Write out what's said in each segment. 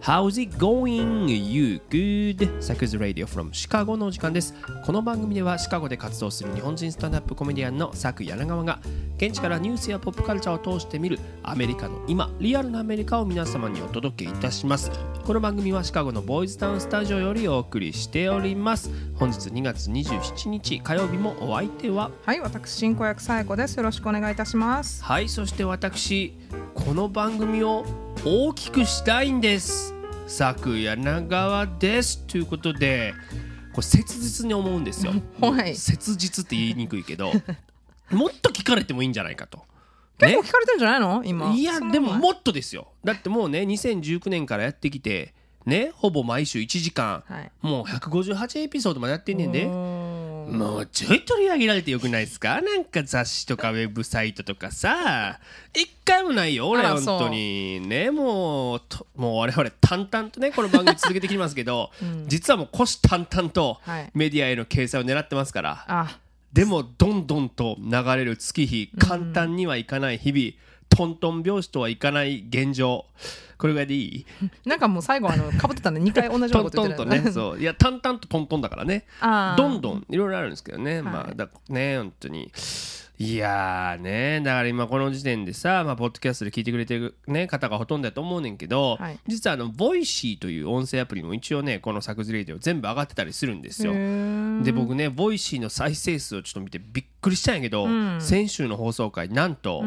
How's it going? You good? サクズラディオ from シカゴのお時間です。この番組ではシカゴで活動する日本人スタンドアップコメディアンのサク柳川が現地からニュースやポップカルチャーを通して見るアメリカの今、リアルなアメリカを皆様にお届けいたします。この番組はシカゴのボーイズタウンスタジオよりお送りしております。本日2月27日火曜日もお相手は私進行役さえこです。よろしくお願いいたします。 そして私この番組を大きくしたいんです。サク柳川ですということで、これ切実に思うんですよ。切実って言いにくいけどもっと聞かれてもいいんじゃないかと、 結構聞かれてるんじゃないの今。 いやでももっとですよ。だってもうね2019年からやってきてね、ほぼ毎週1時間、もう158エピソードまでやってんねんで、もうちょい取り上げられてよくないですか。なんか雑誌とかウェブサイトとかさ、一回もないよ俺本当にね。もう我々淡々とねこの番組続けてきますけど、実はもう虎視眈々とメディアへの掲載を狙ってますから、でもどんどんと流れる月日、簡単にはいかない日々、トントン拍子とはいかない現状、これぐらいでいい？ なんかもう最後かぶってたんで2回同じようなこと言ってるトントンとね、そういや淡々とトントンだからね、どんどんいろいろあるんですけどね、だね本当に。いやーね、だから今この時点でさ、ポッドキャストで聞いてくれてる、ね、方がほとんどだと思うねんけど、実はボイシーという音声アプリも一応ねこのサクズレイディオ全部上がってたりするんですよ。で僕ねボイシーの再生数をちょっと見てびっくりしたんやけど、先週の放送回なんと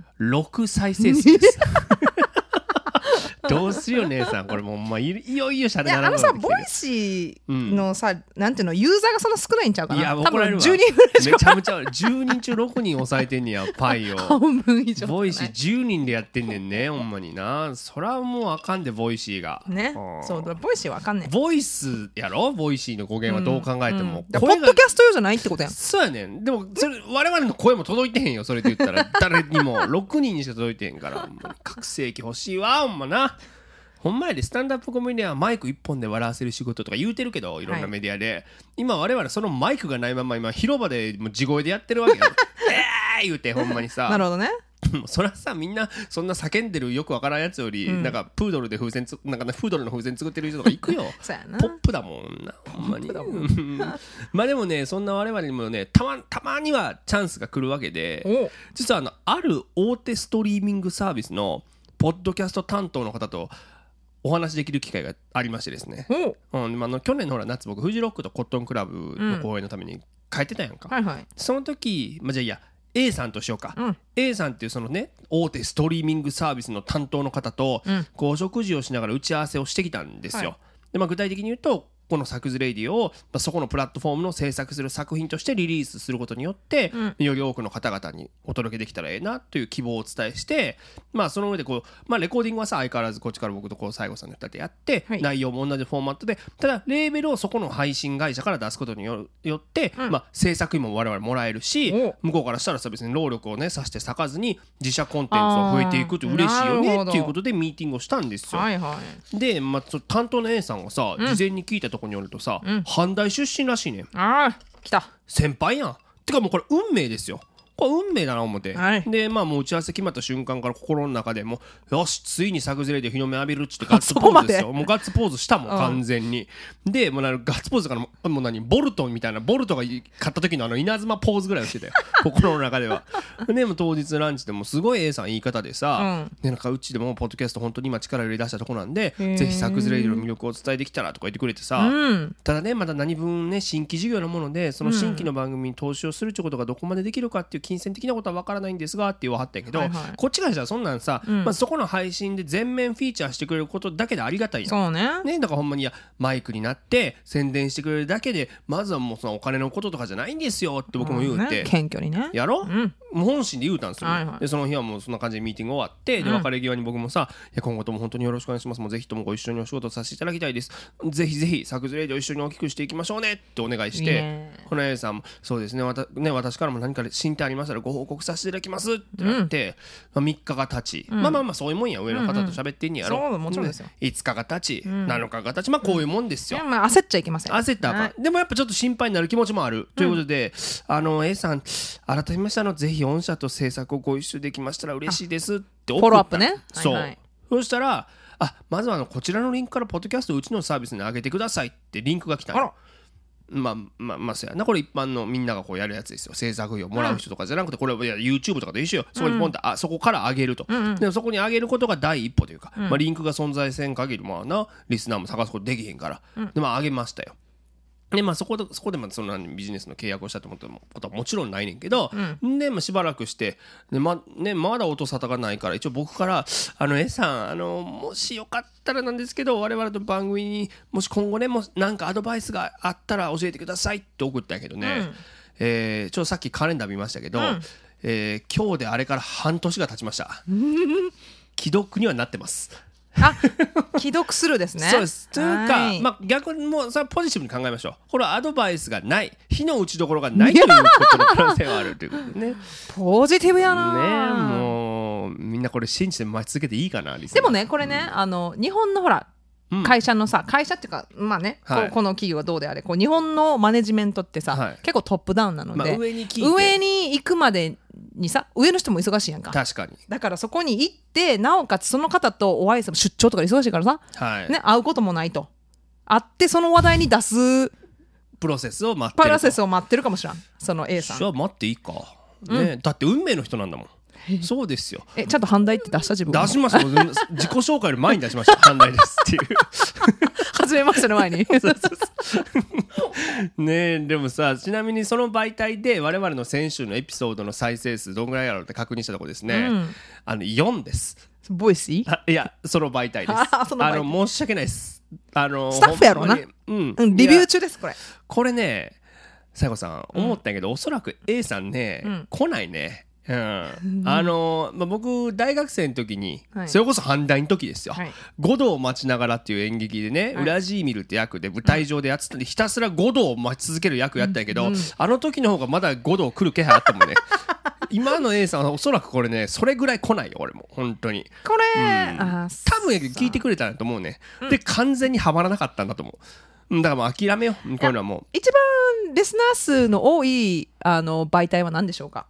6再生数ですどうしよう姉さん、これもういよいよしゃれならさボイシーのさ、なんていうのユーザーがそんな少ないんちゃうかな。 いや多分10人ぐらいしか。 めちゃめちゃ10人中6人抑えてんねやパイを半分以上。 ボイシー10人でやってんねんねほんまにな。そらもうあかんでボイシーがね。そうだボイシーはあかんねん。 ボイスやろボイシーの語源はどう考えても、 ポッドキャスト用じゃないってことやん。 そうやねん。でもそれ我々の声も届いてへんよそれで言ったら誰にも6人にしか届いてへんから、拡声器欲しいわほんまな。ほんまやでスタンダップコメディアはマイク一本で笑わせる仕事とか言うてるけど、いろんなメディアで、今我々そのマイクがないまま今広場でもう地声でやってるわけよ言うてほんまにさ。 なるほどね。 そりゃさみんなそんな叫んでるよくわからんやつより、なんかプードルで風船なんか、ね、プードルの風船作ってる人とか行くよそうやな。 ポップだもんなほんまにでもねそんな我々にもねたまにはチャンスが来るわけで、実はある大手ストリーミングサービスのポッドキャスト担当の方とお話できる機会がありましてですね、去年のほら夏僕フジロックとコットンクラブの公演のために帰ってたやんか、その時、じゃあいや A さんとしようか、A さんっていうそのね大手ストリーミングサービスの担当の方とお食事をしながら打ち合わせをしてきたんですよ。で、具体的に言うとこのサクズレイディを、そこのプラットフォームの制作する作品としてリリースすることによって、より多くの方々にお届けできたらええなという希望をお伝えして、その上でレコーディングはさ相変わらずこっちから僕と西郷さんの2人でやって、内容も同じフォーマットで、ただレーベルをそこの配信会社から出すことによって、制作費も我々もらえるし、向こうからしたらさ別に労力をねさして割かずに自社コンテンツが増えていくと嬉しいよねっていうことでミーティングをしたんですよ。で、担当の A さんがさ事前に聞いたところによるとさ、阪大出身らしいねん。 来た先輩やん。てかもうこれ運命ですよ。これ運命だな思って、でもう打ち合わせ決まった瞬間から心の中でもよしついにサクズレイで日の目浴びるっつってガッツポーズですよ。もうガッツポーズしたもん完全に。でもうガッツポーズからもうボルトみたいな、ボルトが勝った時の稲妻ポーズぐらいをしてたよ心の中では。でも当日ランチでもすごい A さん言い方でさ、でなんかうちでもポッドキャスト本当に今力を入れ出したとこなんでぜひサクズレイの魅力をお伝えできたらとか言ってくれてさ、ただねまだ何分ね新規事業のものでその新規の番組に投資をするってことがどこまでできるかっていう金銭的なことは分からないんですがって言わはったんやけど、こっちからしたらそんなんさ、そこの配信で全面フィーチャーしてくれることだけでありがたいやん。 そうね。 だからほんまにマイクになって宣伝してくれるだけでまずはもうそのお金のこととかじゃないんですよって僕も言うて、 謙虚にねやろ、もう本心で言うたんですよ、でその日はもうそんな感じでミーティング終わって、で別れ際に僕もさいや今後とも本当によろしくお願いします、もうぜひともご一緒にお仕事させていただきたいです、ぜひぜひサクズレイディを一緒に大きくしていきましょうねってお願いして、この A さんもそうですね、私からも何か進展ありましたらご報告させていただきますってなって、3日が経ち、そういうもんや、上の方と喋ってんねやろ、 そうもちろんですよ。 5日が経ち、7日が経ち、こういうもんですよ。 焦っちゃいけません。 焦ったらあかん、でもやっぱちょっと心配になる気持ちもある、ということでA さん改めましてぜひ御社と制作をご一緒できましたら嬉しいですって送った。 フォローアップね。 そう、そしたらまずはこちらのリンクからポッドキャストをうちのサービスに上げてくださいってリンクが来たの。そうやな。これ一般のみんながこうやるやつですよ。制作費をもらう人とかじゃなくて、これはYouTube とかと一緒よ。そこにポンってそこから上げると、でもそこに上げることが第一歩というか、リンクが存在せん限りリスナーも探すことできへんから、で上げましたよ。でそこでそのビジネスの契約をしたと思ったことはもちろんないねんけど、でしばらくしてまだ音沙汰がないから、一応僕からA さんもしよかったらなんですけど、我々の番組にもし今後ねなんかアドバイスがあったら教えてくださいって送ったんやけどね、ちょっとさっきカレンダー見ましたけど、今日であれから半年が経ちました。既読にはなってます。 既読するですね。 そうです。というか、逆にもうそれはポジティブに考えましょう。これはアドバイスがない、火の打ちどころがないということの可能性はあるということでね。 ポジティブやな。 もうみんなこれ信じて待ち続けていいかな。 でもね、これね、日本のほら会社の会社っていうかこの企業はどうであれ日本のマネジメントってさ、結構トップダウンなので、 上に行くまでに上の人も忙しいやんか。 確かに。 だからそこに行ってなおかつその方とお会いする、出張とか忙しいからさ、会うこともないと、会ってその話題に出すプロセスを待ってるかもしれん、その A さん。 じゃあ待っていいか、だって運命の人なんだもん。そうですよ。 ちゃんと反対って出した？自分出しました。自己紹介より前に出しました。反対ですっていう始めましたね、前にね。でもさ、ちなみにその媒体で我々の先週のエピソードの再生数どんぐらいやろうって確認したところですね、4です。 ボイシー？ いや、その媒体です申し訳ないです。スタッフやろうな。リビュー中です。 これね、西郷さん思ったんやけど、おそらく A さんね、来ないね。僕大学生の時に、それこそ阪大の時ですよ、五道を待ちながらっていう演劇でね、ウラジーミルって役で舞台上でやってたんで、ひたすら五道を待ち続ける役やったんやけど、あの時の方がまだ五道来る気配あったもんね。今の A さんはおそらくこれね、それぐらい来ないよ。俺も本当にこれ、 多分聞いてくれたんだと思うね。で完全にはまらなかったんだと思う。だからもう諦めよう。こういうのはもう一番リスナー数の多い媒体は何でしょうか？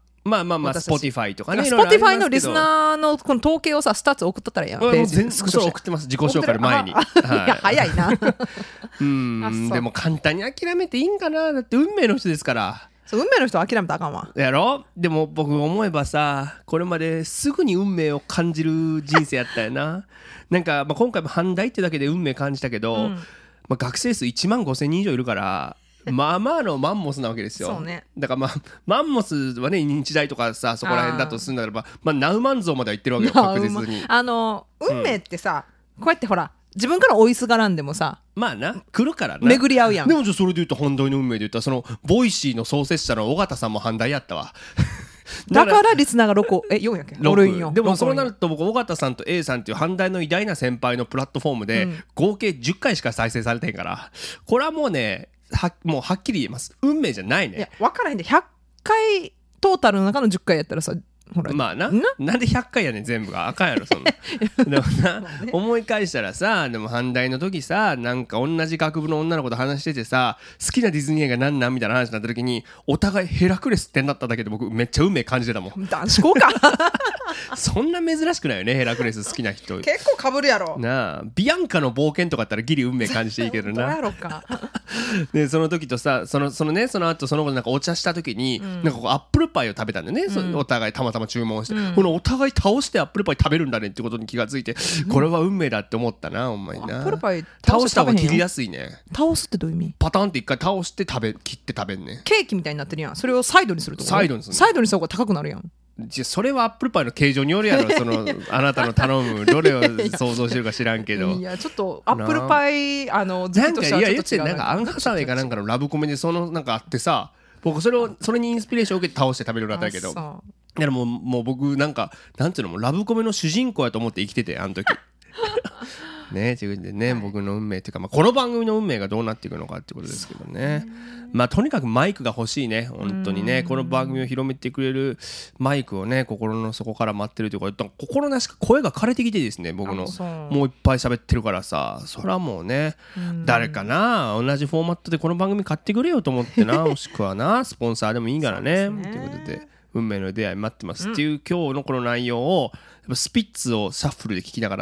Spotify とかね。 Spotify のリスナーのこの統計をスタッツ送っとったらいいやん。 そう送ってます。自己紹介の前に。いや早いな。 でも簡単に諦めていいんかな。だって運命の人ですから。 運命の人は諦めたらあかんわ。 やろ？でも僕思えばさ、これまですぐに運命を感じる人生やったよな。なんか今回も阪大ってだけで運命感じたけど、学生数1万5,000人以上いるから。のマンモスなわけですよ。 そうね。 だからマンモスはね、日大とかさ、そこら辺だとするならばナウマンゾウまでは行ってるわけよ、確実に。 運命ってさ、こうやってほら自分から追いすがらんでもさ、 来るからな、 巡り合うやん。 でもそれで言うと阪大の運命で言ったら、そのボイシーの創設者の尾形さんも阪大やったわ。 だからリスナーが4やっけ 6。でもそうなると僕尾形さんと A さんっていう阪大の偉大な先輩のプラットフォームで合計10回しか再生されてへんから、これはもうね、もうはっきり言えます。運命じゃないね。いや分からへんで、100回トータルの中の10回やったらさ、ほらなんで100回やねん全部が。あかんやろそんな。でも思い返したらさ、でも阪大の時さ、なんか同じ学部の女の子と話しててさ、好きなディズニー映画なんなんみたいな話になった時に、お互いヘラクレスってなっただけで僕めっちゃ運命感じてたもん。 男子校か。 そんな珍しくないよね、ヘラクレス好きな人。 結構かぶるやろなあ。ビアンカの冒険とかだったらギリ運命感じていいけどな。 どうやろか。 でその時とさ、その後その後なんかお茶した時に、なんかこうアップルパイを食べたんだよね、お互いたまたま注文して、このお互い倒してアップルパイ食べるんだねってことに気がついて、これは運命だって思ったな、ほんまにな。 アップルパイ倒した方が切りやすいね。 倒すってどういう意味？ パタンって一回倒して切って食べんね。 ケーキみたいになってるやん。それをサイドにするとサイドにする。 サイドにした方が高くなるやん。 それはアップルパイの形状によるやろ。あなたの頼むどれを想像してるか知らんけど。 いやちょっとアップルパイなんかいや言ってなんかアンハサウェイかなんかのラブコメでなんかあってさ、僕それにインスピレーションを受けて倒して食べるようになったけど、だからもう僕なんかなんていうの、もラブコメの主人公やと思って生きてて、あの時。ね、ということでね、僕の運命っていうか、この番組の運命がどうなっていくのかってことですけどね。とにかくマイクが欲しいね、本当にね。この番組を広めてくれるマイクをね、心の底から待ってるというか、心なしか声が枯れてきてですね、僕のもういっぱい喋ってるからさ、それはもうね、誰かな同じフォーマットでこの番組買ってくれよと思ってな、もしくはなスポンサーでもいいからね、ということで運命の出会い待ってますっていう今日のこの内容をスピッツをシャッフルで聞きながら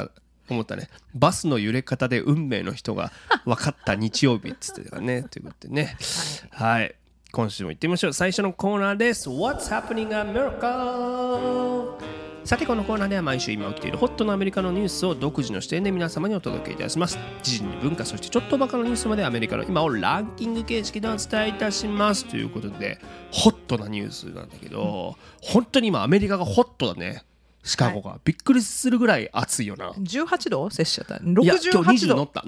思ったね。バスの揺れ方で運命の人が分かった日曜日っつってたからねということでね、はい、今週も行ってみましょう。最初のコーナーです。 What's happening America。さてこのコーナーでは毎週今起きているホットなアメリカのニュースを独自の視点で皆様にお届けいたします。時事に文化、そしてちょっとバカのニュースまでアメリカの今をランキング形式でお伝えいたしますということで、ホットなニュースなんだけど、本当に今アメリカがホットだね。シカゴがびっくりするぐらい暑いよな。 18度摂氏だった。 いや今日20 度乗った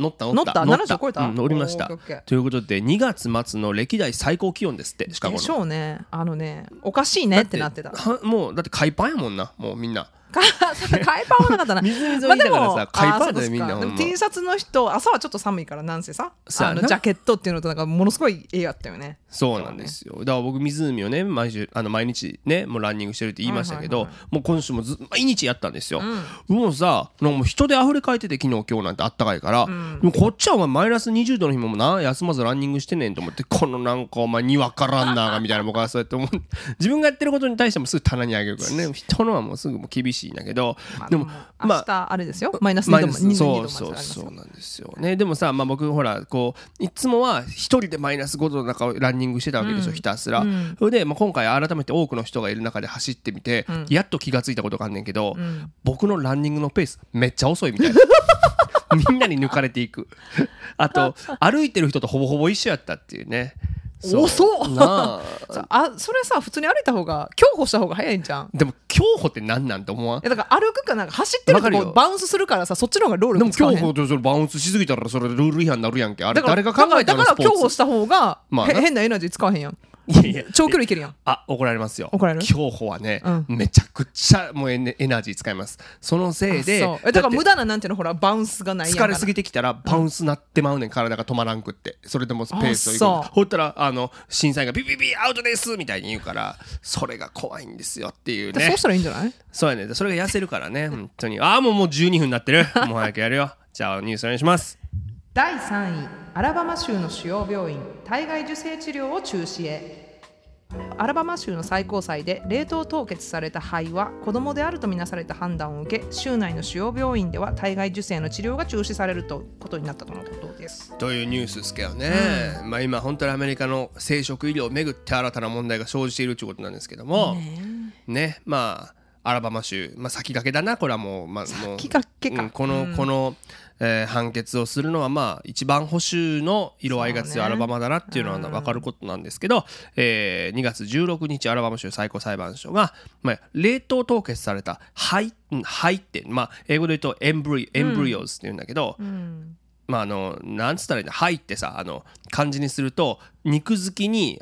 70超えた、 乗りました。ということで2月末の歴代最高気温ですって。シカゴのでしょうね。おかしいねってなってた。 もうだって海パンやもんな、もうみんな海パンはなかったな。 水だからさ、海パンだよみんな。 でも T シャツの人、朝はちょっと寒いからなんせさ、ジャケットっていうのとなんかものすごい絵やったよね。 そうなんですよ。だから僕湖をね毎日ねもうランニングしてるって言いましたけど、もう今週も毎日やったんですよ。もうさ、もう人で溢れ返ってて、昨日今日なんてあったかいから、でもこっちはお前マイナス20度の日もな休まずランニングしてねんと思って、このなんかお前にわからんながみたいな、僕はそうやって思う。自分がやってることに対してもすぐ棚にあげるからね。人のはもうすぐもう厳しいんだけど、でも明日あれですよ、マイナス2度も2度もそうなんですよね。でもさ、僕ほらこういつもは一人でマイナス5度の中をランニングしてたわけですよ、ひたすら。それで今回改めて多くの人がいる中で走ってみて、やっと気がついたことがあんねんけど、僕のランニングのペースめっちゃ遅いみたいな。みんなに抜かれていく。あと歩いてる人とほぼほぼ一緒やったっていうね。 遅っなあ。それさ、普通に歩いた方が競歩した方が早いんじゃん。 でも競歩って何なんて思わん？ だから歩くかなんか走ってるとこうバウンスするからさ、そっちの方がロール使わへん。 でも競歩ってそれバウンスしすぎたらそれルール違反になるやんけ。あれ誰が考えたの？ だから競歩した方が変なエナジー使わへんやん。いや長距離いけるやん。 怒られますよ。 怒られる？ 競歩はね、めちゃくちゃもうエナジー使います。そのせいでだから無駄ななんていうの、ほらバウンスがないやんから。疲れすぎてきたらバウンスなってまうねん、体が止まらんくって。それでもペースをいく。ほったら審査員がビビビアウトですみたいに言うから、それが怖いんですよっていうね。 そうしたらいいんじゃない？ そうやね。それが痩せるからね、本当に。もう12分になってる。もう早くやるよ。じゃあニュースお願いします。 第3位、アラバマ州の主要病院体外受精治療を中止へ。アラバマ州の最高裁で冷凍凍結された肺は子供であるとみなされた判断を受け、州内の主要病院では体外受精の治療が中止されることになったとのことです。 というニュースですけどね、今本当にアメリカの生殖医療をめぐって新たな問題が生じているということなんですけどもね、アラバマ州、先駆けだなこれはもう、 先駆けか、 この判決をするのは一番保守の色合いが強いアラバマだなっていうのは分かることなんですけど、2月16日アラバマ州最高裁判所が、冷凍凍結された肺って、英語で言うとエンブリオズって言うんだけど、なんつったらいいんだ、肺ってさ漢字にすると肉付きに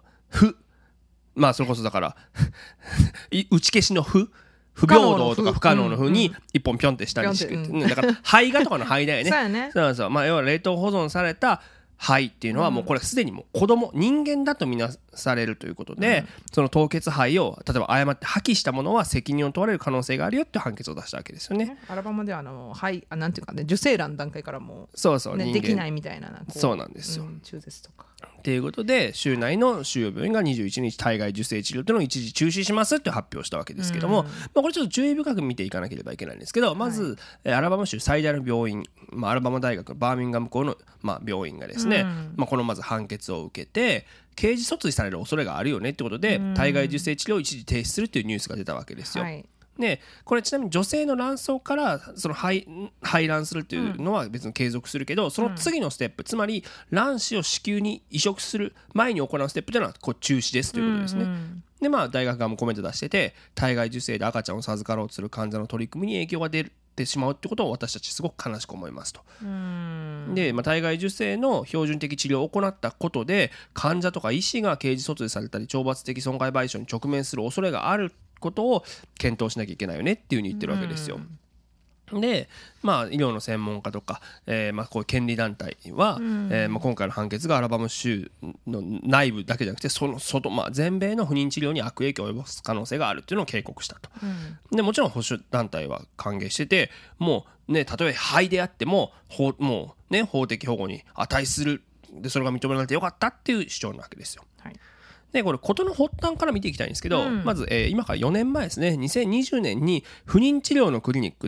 それこそだから打ち消しの不平等とか不可能の風に一本ピョンって下に敷くって、だから肺がとかの肺だよね。 そうやね。 そう要は冷凍保存された肺っていうのはもうこれすでにもう人間だとみなされるということで、その凍結肺を例えば誤って破棄したものは責任を問われる可能性があるよっていう判決を出したわけですよね。 アラバマでは肺なんていうかね、受精卵段階からもできないみたいな、 そうなんですよ。 中絶とかということで州内の主要病院が21日体外受精治療というのを一時中止しますって発表したわけですけども、これちょっと注意深く見ていかなければいけないんですけど、まず、アラバマ州最大の病院、アラバマ大学のバーミンガム校の、病院がですね、このまず判決を受けて刑事訴追される恐れがあるよねってことで、体外受精治療を一時停止するというニュースが出たわけですよ。でこれちなみに女性の卵巣からその排卵するというのは別に継続するけど、その次のステップ、つまり卵子を子宮に移植する前に行うステップというのは中止ですということですね。で大学側もコメント出してて、体外受精で赤ちゃんを授かろうとする患者の取り組みに影響が出てしまうってことを私たちすごく悲しく思いますと。で、体外受精の標準的治療を行ったことで患者とか医師が刑事訴追されたり懲罰的損害賠償に直面する恐れがあることを検討しなきゃいけないよねっていう風に言ってるわけですよ。で医療の専門家とか、こういう権利団体は、今回の判決がアラバマ州の内部だけじゃなくてその外、全米の不妊治療に悪影響を及ぼす可能性があるっていうのを警告したと。でもちろん保守団体は歓迎してて、もうね、例えば肺であっても法的保護に値する、でそれが認められてよかったっていう主張なわけですよ。でこれ事の発端から見ていきたいんですけど、まず、今から4年前ですね、2020年に不妊治療のクリニックで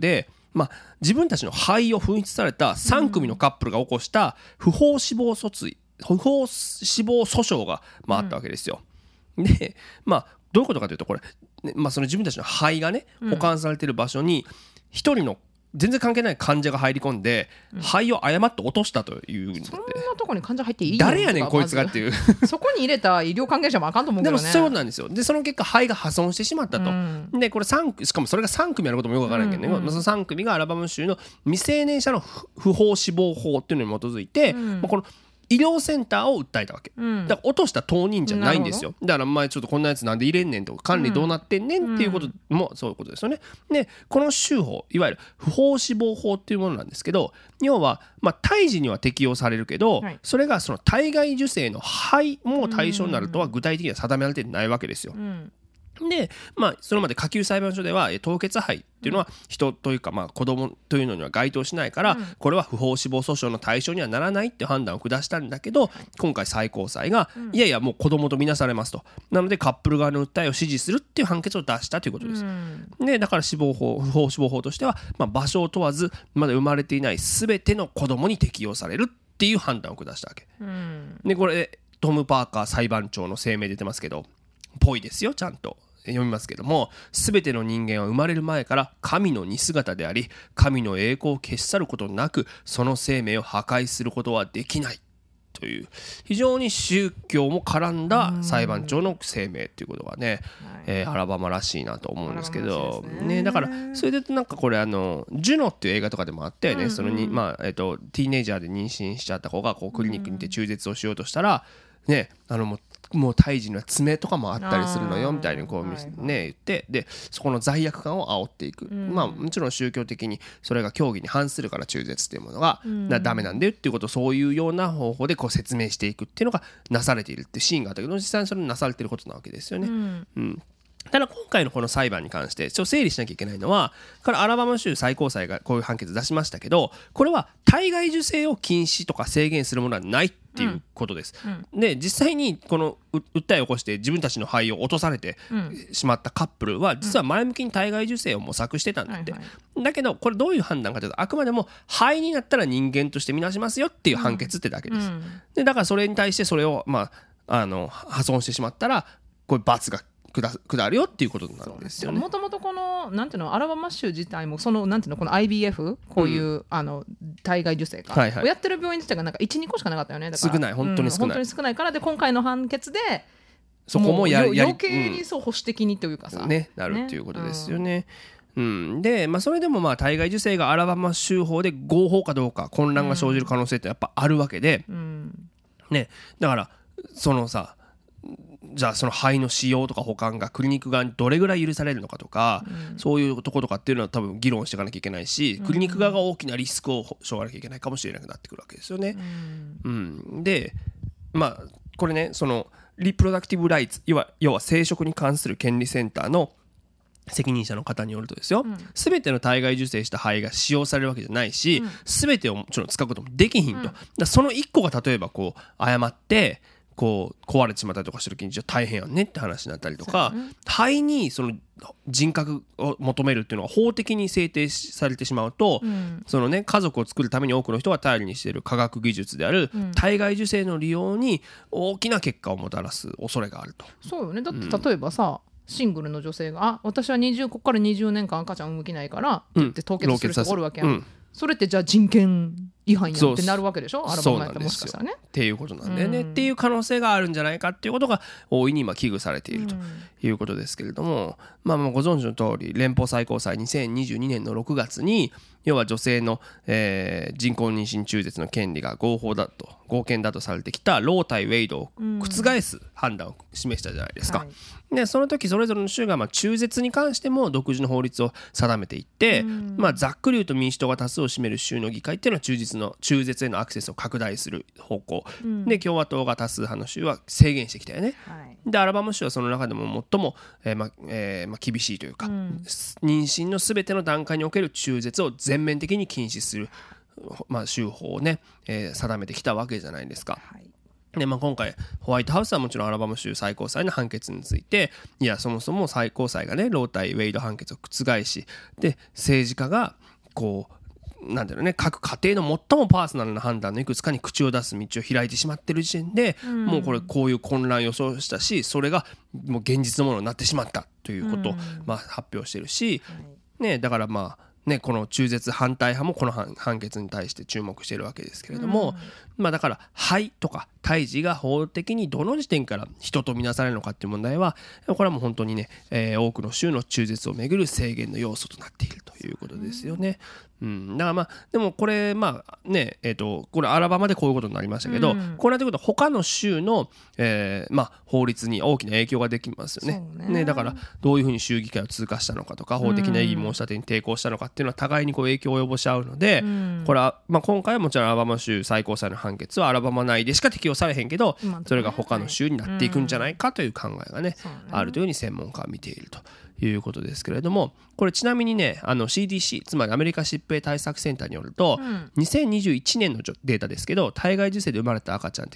自分たちの肺を紛失された3組のカップルが起こした不法死亡訴訟があったわけですよ。でどういうことかというとこれ、その自分たちの肺がね保管されている場所に一人の全然関係ない患者が入り込んで、肺を誤って落としたというんで、 そんなとこに患者入っていいの誰やねんこいつがっていうそこに入れた医療関係者もあかんと思うけどね。 でもそういうことなんですよ。でその結果肺が破損してしまったと、でこれしかもそれが3組あることもよくわからないけどね、その3組がアラバマ州の未成年者の不法死亡法っていうのに基づいて、この医療センターを訴えたわけ、だから落とした当人じゃないんですよ。だから前ちょっとこんなやつなんで入れんねんとか管理どうなってんねんっていうこともそういうことですよね。でこの州法いわゆる不法死亡法っていうものなんですけど、要は胎児には適用されるけど、それがその体外受精の肺も対象になるとは具体的には定められてないわけですよ。でそれまで下級裁判所では凍結肺っていうのは人というか子供というのには該当しないから、これは不法死亡訴訟の対象にはならないっていう判断を下したんだけど、今回最高裁がいやいやもう子供とみなされますと、なのでカップル側の訴えを支持するっていう判決を出したということです。でだから不法死亡法としては、場所を問わずまだ生まれていない全ての子供に適用されるっていう判断を下したわけ。でこれトム・パーカー裁判長の声明出てますけど、ぽいですよ。ちゃんと読みますけども、すべての人間は生まれる前から神の似姿であり、神の栄光を消し去ることなくその生命を破壊することはできないという非常に宗教も絡んだ裁判長の声明ということがね、アラバマらしいなと思うんですけどね。だからそれでこれジュノっていう映画とかでもあったよね。そのにティーネイジャーで妊娠しちゃった子がクリニックに行って中絶をしようとしたらね、もう胎児の爪とかもあったりするのよみたいに言って、でそこの罪悪感を煽っていく、もちろん宗教的にそれが教義に反するから中絶っていうものがダメなんだよっていうことをそういうような方法で説明していくっていうのがなされているっていうシーンがあったけど、実際にそれなされていることなわけですよね。ただ今回のこの裁判に関して整理しなきゃいけないのは、これアラバマ州最高裁がこういう判決出しましたけど、これは体外受精を禁止とか制限するものはないっていうことです。で実際にこの訴えを起こして自分たちの肺を落とされてしまったカップルは実は前向きに体外受精を模索してたんだって、だけどこれどういう判断かというと、あくまでも肺になったら人間として見なしますよっていう判決ってだけです。でだからそれに対してそれを破損してしまったらこれ罰が下るよっていうことなんですよね。 もともとこのなんていうのアラバマ州自体もそのなんていうのこの IVF こういう、体外受精か、をやってる病院自体がなんか 1,2 個しかなかったよね。だから少ない、本当に少ない、 本当に少ないからで今回の判決でそこも余計に保守的にというかさ、 なるっていうことですよね。でそれでも体外受精がアラバマ州法で合法かどうか混乱が生じる可能性ってやっぱあるわけで、だからそのさ、じゃあその肺の使用とか保管がクリニック側にどれぐらい許されるのかとか、そういうとことかっていうのは多分議論していかなきゃいけないし、クリニック側が大きなリスクを背負わなきゃいけないかもしれなくなってくるわけですよね。でこれね、そのリプロダクティブライツ、要は生殖に関する権利センターの責任者の方によるとですよ、全ての体外受精した肺が使用されるわけじゃないし、全てをもちろん使うこともできひんと、だその1個が例えば誤って壊れてしまったりとかした時にじゃ大変やんねって話になったりとか、肺にその人格を求めるっていうのが法的に制定されてしまうと、そのね家族を作るために多くの人が頼りにしている科学技術である体外受精の利用に大きな結果をもたらす恐れがあると。 そうよね。だって例えばさ、シングルの女性が私はここから20年間赤ちゃん産む気ないからって言って凍結する人がおるわけやん、それってじゃあ人権違反やんってなるわけでしょ。アラバマやったらもしかしたらねっていうことなんだよね、っていう可能性があるんじゃないかっていうことが大いに今危惧されているということですけれども、ご存知の通り連邦最高裁2022年の6月に要は女性の、人工妊娠中絶の権利が合憲だとされてきたロー対ウェイドを覆す判断を示したじゃないですか、でその時それぞれの州が中絶に関しても独自の法律を定めていって、ざっくり言うと民主党が多数を占める州の議会っていうのは中絶へのアクセスを拡大する方向、で共和党が多数派の州は制限してきたよね、でアラバマ州はその中でも最も、厳しいというか、妊娠のすべての段階における中絶を全面的に禁止する、州法をね、定めてきたわけじゃないですか。で今回ホワイトハウスはもちろんアラバマ州最高裁の判決について、いやそもそも最高裁がねロー対ウェイド判決を覆し、で政治家がこうなんだろうね、各家庭の最もパーソナルな判断のいくつかに口を出す道を開いてしまってる時点で、もうこういう混乱を予想したし、それがもう現実のものになってしまったということを発表してるし、だからこの中絶反対派もこの判決に対して注目しているわけですけれども、だから廃とか胎児が法的にどの時点から人とみなされるのかっていう問題は、これはもう本当にね、多くの州の中絶をめぐる制限の要素となっているということですよね。だからでもこれこれアラバマでこういうことになりましたけど、こうなってくると他の州の、法律に大きな影響ができますよね。だからどういうふうに州議会を通過したのかとか、法的な異議申し立てに抵抗したのかっていうのは互いにこう影響を及ぼし合うので、これは今回はもちろんアラバマ州最高裁の判決はアラバマ内でしか適用されへんけど、それが他の州になっていくんじゃないかという考えがね、あるというふうに専門家は見ているということですけれども、これちなみにね、CDC つまりアメリカ疾病対策センターによると、2021年のデータですけど、体外受精で生まれた赤ちゃんって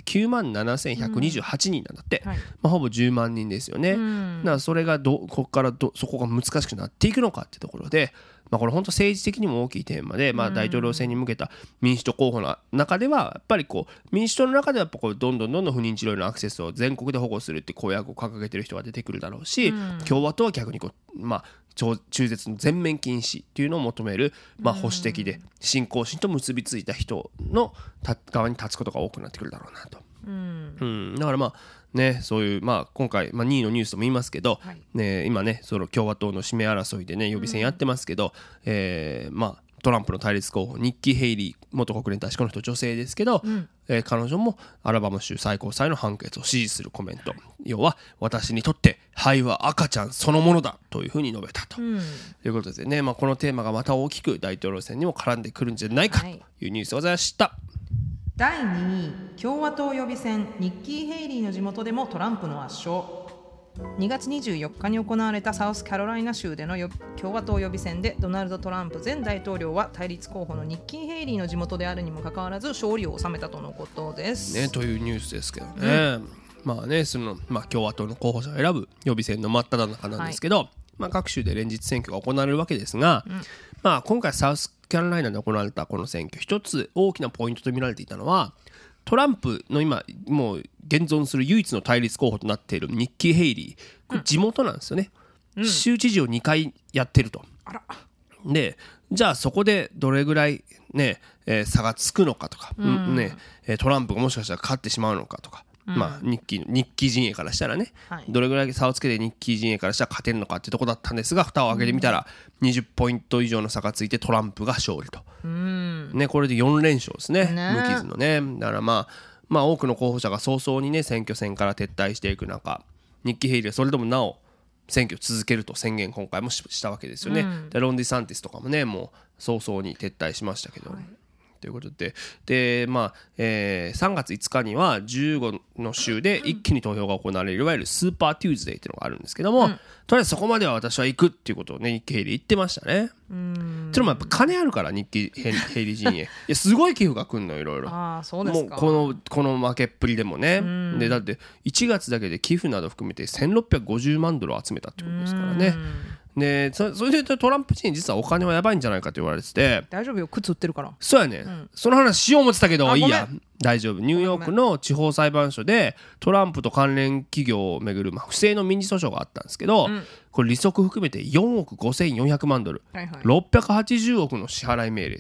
97,128人なんだって、ほぼ10万人ですよね。だからそれがここからそこが難しくなっていくのかっていうところで、これ本当政治的にも大きいテーマで、大統領選に向けた民主党候補の中ではやっぱり民主党の中ではどんどん不妊治療へのアクセスを全国で保護するって公約を掲げてる人が出てくるだろうし、共和党は逆に中絶の全面禁止っていうのを求める、保守的で信仰心と結びついた人の側に立つことが多くなってくるだろうなと。だからそういう今回2位のニュースとも言いますけど、今ねその共和党の指名争いでね予備選やってますけど、トランプの対立候補ニッキー・ヘイリー元国連大使、この人女性ですけど、彼女もアラバマ州最高裁の判決を支持するコメント、要は私にとって肺は赤ちゃんそのものだというふうに述べたということでね、このテーマがまた大きく大統領選にも絡んでくるんじゃないかというニュースでございました。 第2位、共和党予備選、ニッキー・ヘイリーの地元でもトランプの圧勝。2月24日に行われたサウスカロライナ州での共和党予備選で、ドナルド・トランプ前大統領は対立候補のニッキー・ヘイリーの地元であるにもかかわらず勝利を収めたとのことです、 というニュースですけどね、その共和党の候補者を選ぶ予備選の真っ只中なんですけど、各州で連日選挙が行われるわけですが、今回サウスカロライナで行われたこの選挙、一つ大きなポイントと見られていたのは、トランプの今もう現存する唯一の対立候補となっているニッキー・ヘイリー、これ地元なんですよね、州知事を2回やってると。でじゃあそこでどれぐらい、差がつくのかとか、トランプがもしかしたら勝ってしまうのかとか、ニッキー陣営からしたらね、どれぐらい差をつけてニッキー陣営からしたら勝てるのかっていうところだったんですが、蓋を開けてみたら20ポイント以上の差がついてトランプが勝利と、これで4連勝ですね、無傷のね。だから多くの候補者が早々にね選挙戦から撤退していく中、ニッキー・ヘイリーはそれでもなお選挙を続けると宣言今回もしたわけですよね。でロン・ディサンティスとかもねもう早々に撤退しましたけど、ということで、3月5日には15の州で一気に投票が行われるいわゆるスーパーテューズデーっていうのがあるんですけども、とりあえずそこまでは私は行くっていうことをねニッキー・ヘイリー言ってましたね。それもやっぱ金あるからニッキー・ヘイリー陣営いやすごい寄付が来るのいろいろ。 そうですか。 もうこの負けっぷりでもね、でだって1月だけで寄付など含めて1650万ドルを集めたってことですからね。でそれで言うとトランプ陣実はお金はやばいんじゃないかと言われてて、 大丈夫よ靴売ってるから。 そうやね、その話しよう思ってたけどいいや大丈夫。ニューヨークの地方裁判所でトランプと関連企業をめぐる不正の民事訴訟があったんですけど、これ利息含めて4億5400万ドル、680億の支払い命令です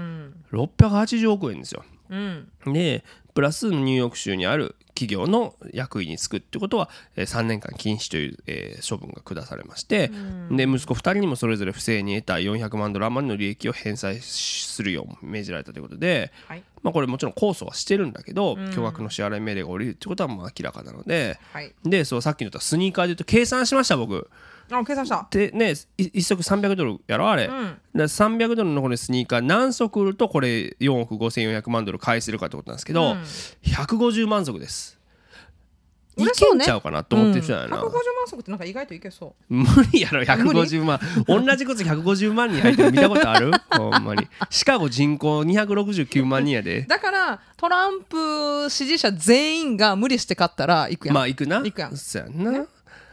、680億円ですよ、でプラスニューヨーク州にある企業の役員に就くってことは3年間禁止という、処分が下されまして、で息子2人にもそれぞれ不正に得た400万ドル余りの利益を返済するよう命じられたということで、これもちろん控訴はしてるんだけど、巨額の支払い命令が下りるってことは明らかなので、でそうさっきの言ったスニーカーで言うと計算しました僕。 計算したでね、1足300ドルやろあれ、300ドルのこれスニーカー何足売るとこれ4億5400万ドル返せるかってことなんですけど、150万足です。いけんちゃうかなと思ってるじゃないな、 150万足ってなんか意外といけそう。 無理やろ150万同じ靴150万人入ってる見たことあるほんまに。シカゴ人口269万人やで。 だからトランプ支持者全員が無理して勝ったら行くやん。 行くな。 行くやん。 そうやんな、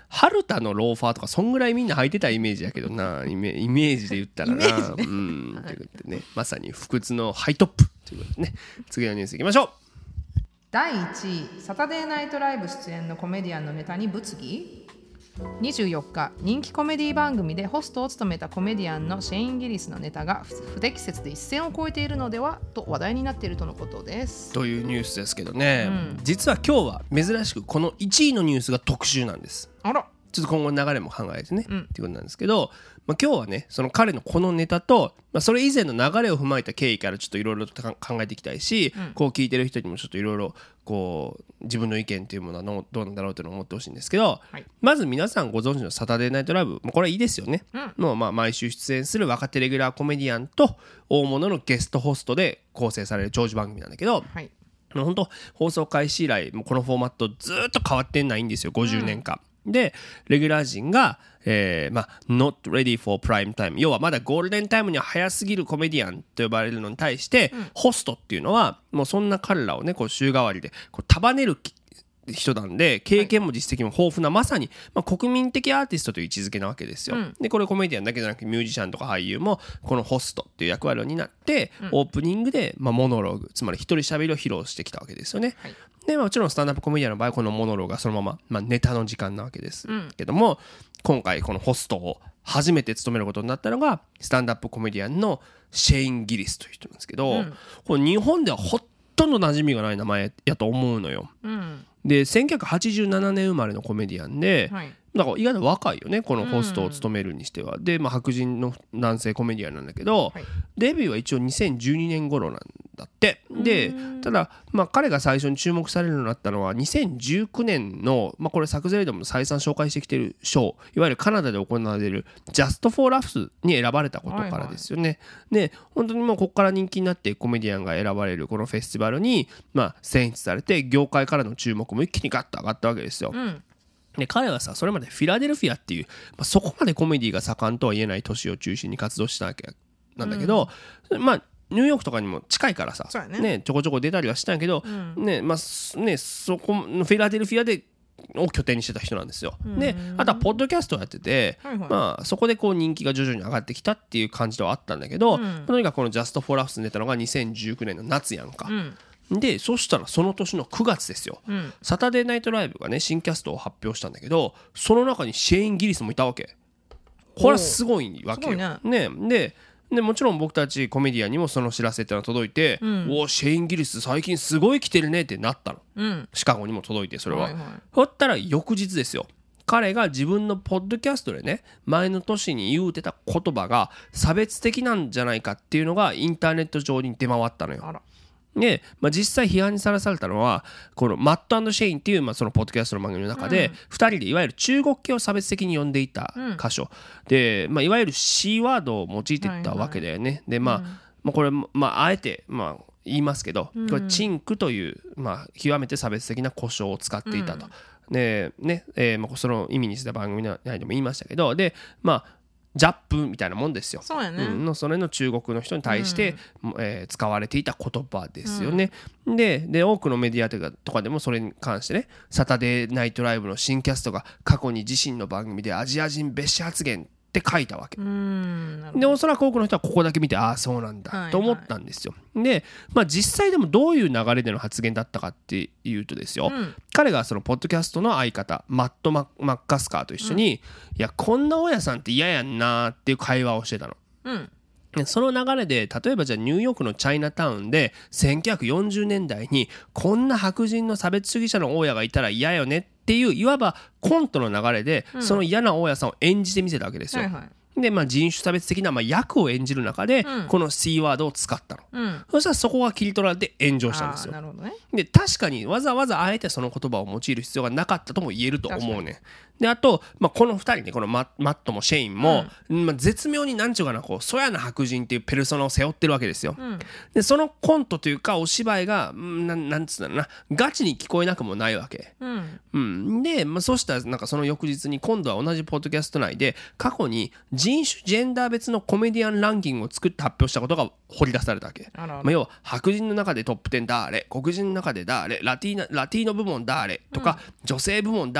春田のローファーとかそんぐらいみんな履いてたイメージやけどな、イメージで言ったらな、ということでね、まさに不屈のハイトップということでね、次のニュースいきましょう。 第1位、サタデーナイトライブ出演のコメディアンのネタに物議。24日、人気コメディ番組でホストを務めたコメディアンのシェイン・ギリスのネタが不適切で一線を越えているのではと話題になっているとのことです。 というニュースですけどね、実は今日は珍しくこの1位のニュースが特集なんです。 あら、 ちょっと今後の流れも考えてね、っていうことなんですけど、今日はねその彼のこのネタと、それ以前の流れを踏まえた経緯からちょっといろいろと考えていきたいし、こう聞いてる人にもちょっといろいろこう自分の意見というものはどうなんだろうというのを思ってほしいんですけど、まず皆さんご存知のサタデーナイトライブ、これはいいですよね、の毎週出演する若手レギュラーコメディアンと大物のゲストホストで構成される長寿番組なんだけど、本当放送開始以来このフォーマットずっと変わってないんですよ、50年間。でレギュラー陣が、not ready for prime time、 要はまだゴールデンタイムには早すぎるコメディアンと呼ばれるのに対して、ホストっていうのはもうそんな彼らをねこう週替わりでこう束ねる人なんで、経験も実績も豊富な、まさに、国民的アーティストという位置づけなわけですよ、でこれコメディアンだけじゃなくてミュージシャンとか俳優もこのホストっていう役割を担って、オープニングで、モノローグ、つまり一人喋りを披露してきたわけですよね、でもちろんスタンドアップコメディアンの場合はこのモノローグがそのまま、ネタの時間なわけですけども、今回このホストを初めて務めることになったのがスタンドアップコメディアンのシェイン・ギリスという人なんですけど、これ日本ではほとんど馴染みがない名前やと思うのよ、で1987年生まれのコメディアンで、だから意外と若いよねこのホストを務めるにしては。で、白人の男性コメディアンなんだけど、デビューは一応2012年頃なんだって。でただ、彼が最初に注目されるようになったのは2019年の、これサクゼレイドも再三紹介してきてる賞、いわゆるカナダで行われるジャスト・フォー・ラフスに選ばれたことからですよね、で本当にもうここから人気になってコメディアンが選ばれるこのフェスティバルに、選出されて業界からの注目も一気にガッと上がったわけですよ、で彼はさそれまでフィラデルフィアっていう、そこまでコメディが盛んとは言えない都市を中心に活動したわけなんだけど、ニューヨークとかにも近いからさ、ね、ちょこちょこ出たりはしたんやけど、そこフィラデルフィアでを拠点にしてた人なんですよ。であとはポッドキャストをやってて、そこでこう人気が徐々に上がってきたっていう感じではあったんだけど、とにかくこのジャスト・フォー・ラフスに出たのが2019年の夏やんか、でそしたらその年の9月ですよ、サタデーナイトライブがね新キャストを発表したんだけど、その中にシェイン・ギリスもいたわけ。これはすごいわけよ、でもちろん僕たちコメディアンにもその知らせってのが届いて、おシェイン・ギリス最近すごい来てるねってなったの、シカゴにも届いて、それは、そったら翌日ですよ、彼が自分のポッドキャストでね前の年に言うてた言葉が差別的なんじゃないかっていうのがインターネット上に出回ったのよ。で、実際批判にさらされたのはこのマット&シェインっていう、そのポッドキャストの番組の中で2人でいわゆる中国系を差別的に呼んでいた箇所で、いわゆる C ワードを用いていったわけだよね。でこれ、あえて言いますけど、これチンクという、極めて差別的な呼称を使っていたと、でねその意味にした番組内でも言いましたけど、でジャップみたいなもんですよ。 そうやね、 それの中国の人に対して、使われていた言葉ですよね、で多くのメディアとかでもそれに関してね、サタデーナイトライブの新キャストが過去に自身の番組でアジア人蔑視発言って書いたわけで、おそらく多くの人はここだけ見てああそうなんだと思ったんですよ、で、実際でもどういう流れでの発言だったかっていうとですよ、彼がそのポッドキャストの相方マット・マッカスカーと一緒に、いやこんな大家さんって嫌やんなっていう会話をしてたの、その流れで例えばじゃあニューヨークのチャイナタウンで1940年代にこんな白人の差別主義者の大家がいたら嫌よねっていういわばコントの流れでその嫌な大家さんを演じてみせたわけですよ、で人種差別的な役を演じる中でこの C ワードを使ったの、そしたらそこが切り取られて炎上したんですよ。で確かにわざわざあえてその言葉を用いる必要がなかったとも言えると思うね。であと、この2人ねこのマットもシェインも、絶妙になんちゅうかなこうそやな白人っていうペルソナを背負ってるわけですよ、でそのコントというかお芝居がなんつうんだろうなガチに聞こえなくもないわけ、で、そうしたらその翌日に今度は同じポッドキャスト内で過去に人種ジェンダー別のコメディアンランキングを作って発表したことが掘り出されたわけ。要は白人の中でトップ10誰、黒人の中で誰、ラティーノ部門誰とか、女性部門誰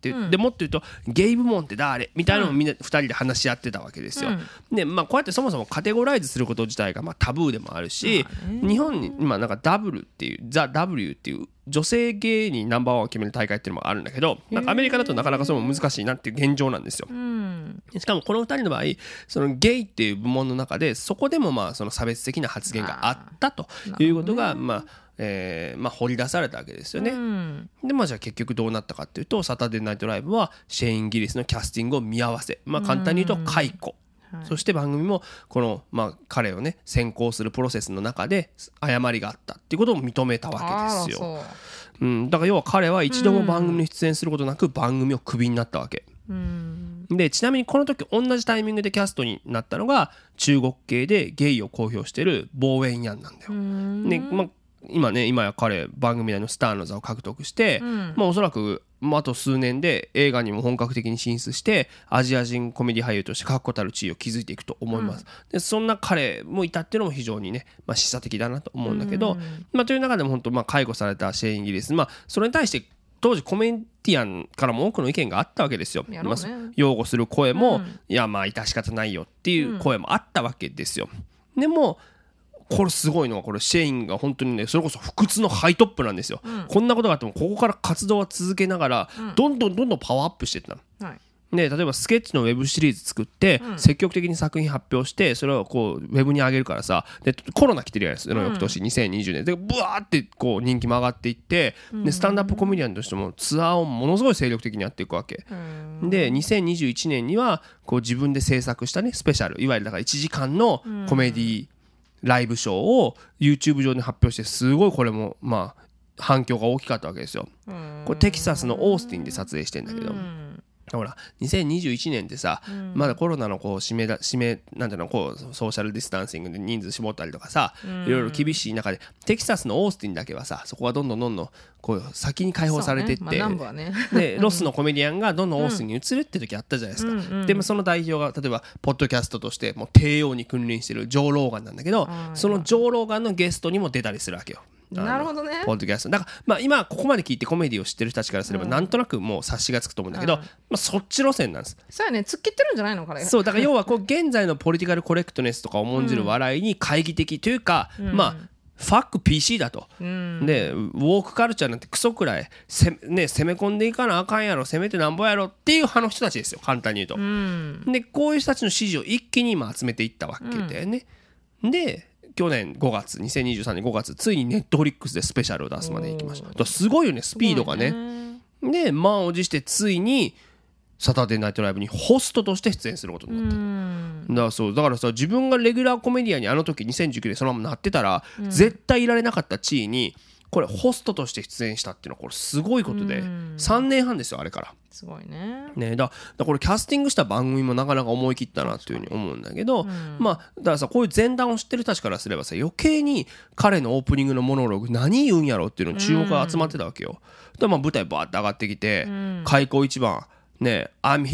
って、でもっと言うとゲイ部門って誰みたいなのをみんな2人で話し合ってたわけですよ。でこうやってそもそもカテゴライズすること自体がタブーでもあるし、日本に今なんか W っていうザ・ W っていう女性芸人ナンバーワンを決める大会っていうのもあるんだけど、なんかアメリカだとなかなかそれも難しいなっていう現状なんですよ。しかもこの2人の場合そのゲイっていう部門の中でそこでもその差別的な発言があったということが掘り出されたわけですよね。でじゃあ結局どうなったかっていうと、サタデーナイトライブはシェイン・ギリスのキャスティングを見合わせ、簡単に言うと解雇、そして番組もこの、彼をね選考するプロセスの中で誤りがあったっていうことを認めたわけですよ。だから要は彼は一度も番組に出演することなく番組をクビになったわけ。でちなみにこの時同じタイミングでキャストになったのが中国系でゲイを公表しているボー・エン・ヤンなんだよ。今や彼番組内のスターの座を獲得して、おそらくあと数年で映画にも本格的に進出してアジア人コメディ俳優として確固たる地位を築いていくと思います。でそんな彼もいたっていうのも非常にね、示唆的だなと思うんだけど、という中でも本当介護されたシェイン・ギリス、それに対して当時コメディアンからも多くの意見があったわけですよ。擁護する声も、いや致し方ないよっていう声もあったわけですよ。でもこれすごいのはこれシェインが本当にねそれこそ不屈のハイトップなんですよ。こんなことがあってもここから活動は続けながらどんどんパワーアップしていったの。で例えばスケッチのウェブシリーズ作って積極的に作品発表してそれをこうウェブに上げるからさ、でコロナ来てるじゃないですか、翌年2020年でブワーってこう人気も上がっていって、でスタンダップコメディアンとしてもツアーをものすごい精力的にやっていくわけで、2021年にはこう自分で制作したねスペシャル、いわゆるだから1時間のコメディライブショーを YouTube 上に発表して、すごいこれも反響が大きかったわけですよ。これテキサスのオースティンで撮影してんだけど、ほら2021年ってさ、まだコロナのこう締めなんていうのこうソーシャルディスタンシングで人数絞ったりとかさ、いろいろ厳しい中でテキサスのオースティンだけはさ、そこはどんどんこう先に解放されていって、でロスのコメディアンがどんどんオースティンに移るって時あったじゃないですか。でもその代表が例えばポッドキャストとしてもう帝王に君臨してるジョー・ローガンなんだけど、そのジョー・ローガンのゲストにも出たりするわけよ。 なるほどね。 ポッドキャストだから今ここまで聞いてコメディを知ってる人たちからすればなんとなくもう察しがつくと思うんだけど、そっち路線なんです。 そうやね、突っ切ってるんじゃないのかね。 そうだから要はこう現在のポリティカルコレクトネスとかを重んじる笑いに懐疑的というか、ファック PC だと、でウォークカルチャーなんてクソくらい攻め込んでいかなあかんやろ、攻めてなんぼやろっていう派の人たちですよ、簡単に言うと。でこういう人たちの支持を一気に今集めていったわけだよね。で去年5月2023年5月ついにネットフリックスでスペシャルを出すまで行きました。すごいよねスピードがね。で満を持してついにサタデーナイトライブにホストとして出演することになった。だからさ、自分がレギュラーコメディアンにあの時2019年そのままなってたら、絶対いられなかった地位にこれホストとして出演したっていうのはこれすごいことで、3年半ですよあれから。 すごいね。 だこれキャスティングした番組もなかなか思い切ったなというふうに思うんだけど、だからさこういう前段を知ってる人たちからすればさ、余計に彼のオープニングのモノローグ何言うんやろっていうのに注目が集まってたわけよ。で舞台バーって上がってきて、開口一番ね、I'm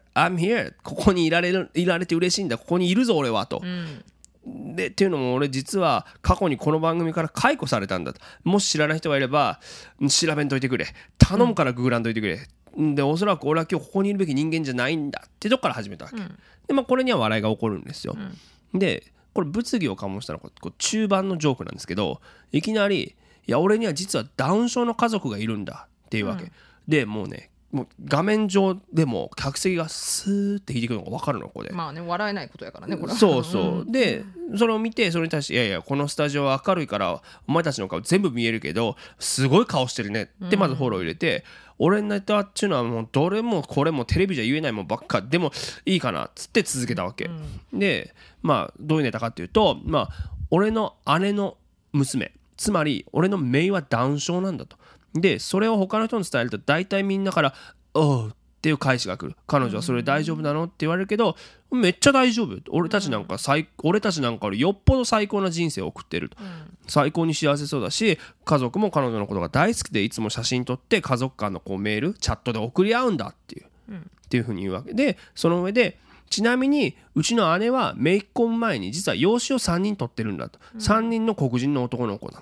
here ここにいられて嬉しいんだ、ここにいるぞ俺はと。でっていうのも俺実は過去にこの番組から解雇されたんだと。もし知らない人がいれば調べんといてくれ、頼むからググらんといてくれ、でおそらく俺は今日ここにいるべき人間じゃないんだってとこから始めたわけ、でこれには笑いが起こるんですよ、でこれ物議を醸したのはこう中盤のジョークなんですけど、いきなりいや俺には実はダウン症の家族がいるんだっていうわけ、でもう画面上でも客席がスーって引いてくるのが分かるのここで。 笑えないことやからねこれは。 そうでそれを見てそれに対していやこのスタジオは明るいからお前たちの顔全部見えるけどすごい顔してるねってまずフォロー入れて、俺のネタっていうのはもうどれもこれもテレビじゃ言えないもんばっかでもいいかなっつって続けたわけ、でどういうネタかっていうと、俺の姉の娘、つまり俺の姪はダウン症なんだと。でそれを他の人に伝えると大体みんなから「おう」っていう返しが来る。彼女はそれ大丈夫なのって言われるけど、めっちゃ大丈夫、俺たちなんかよりよっぽど最高な人生を送ってると、最高に幸せそうだし家族も彼女のことが大好きでいつも写真撮って家族間のこうメールチャットで送り合うんだっていうふうに言うわけで、その上でちなみにうちの姉は姪っ子前に実は養子を3人取ってるんだと、3人の黒人の男の子なんだと。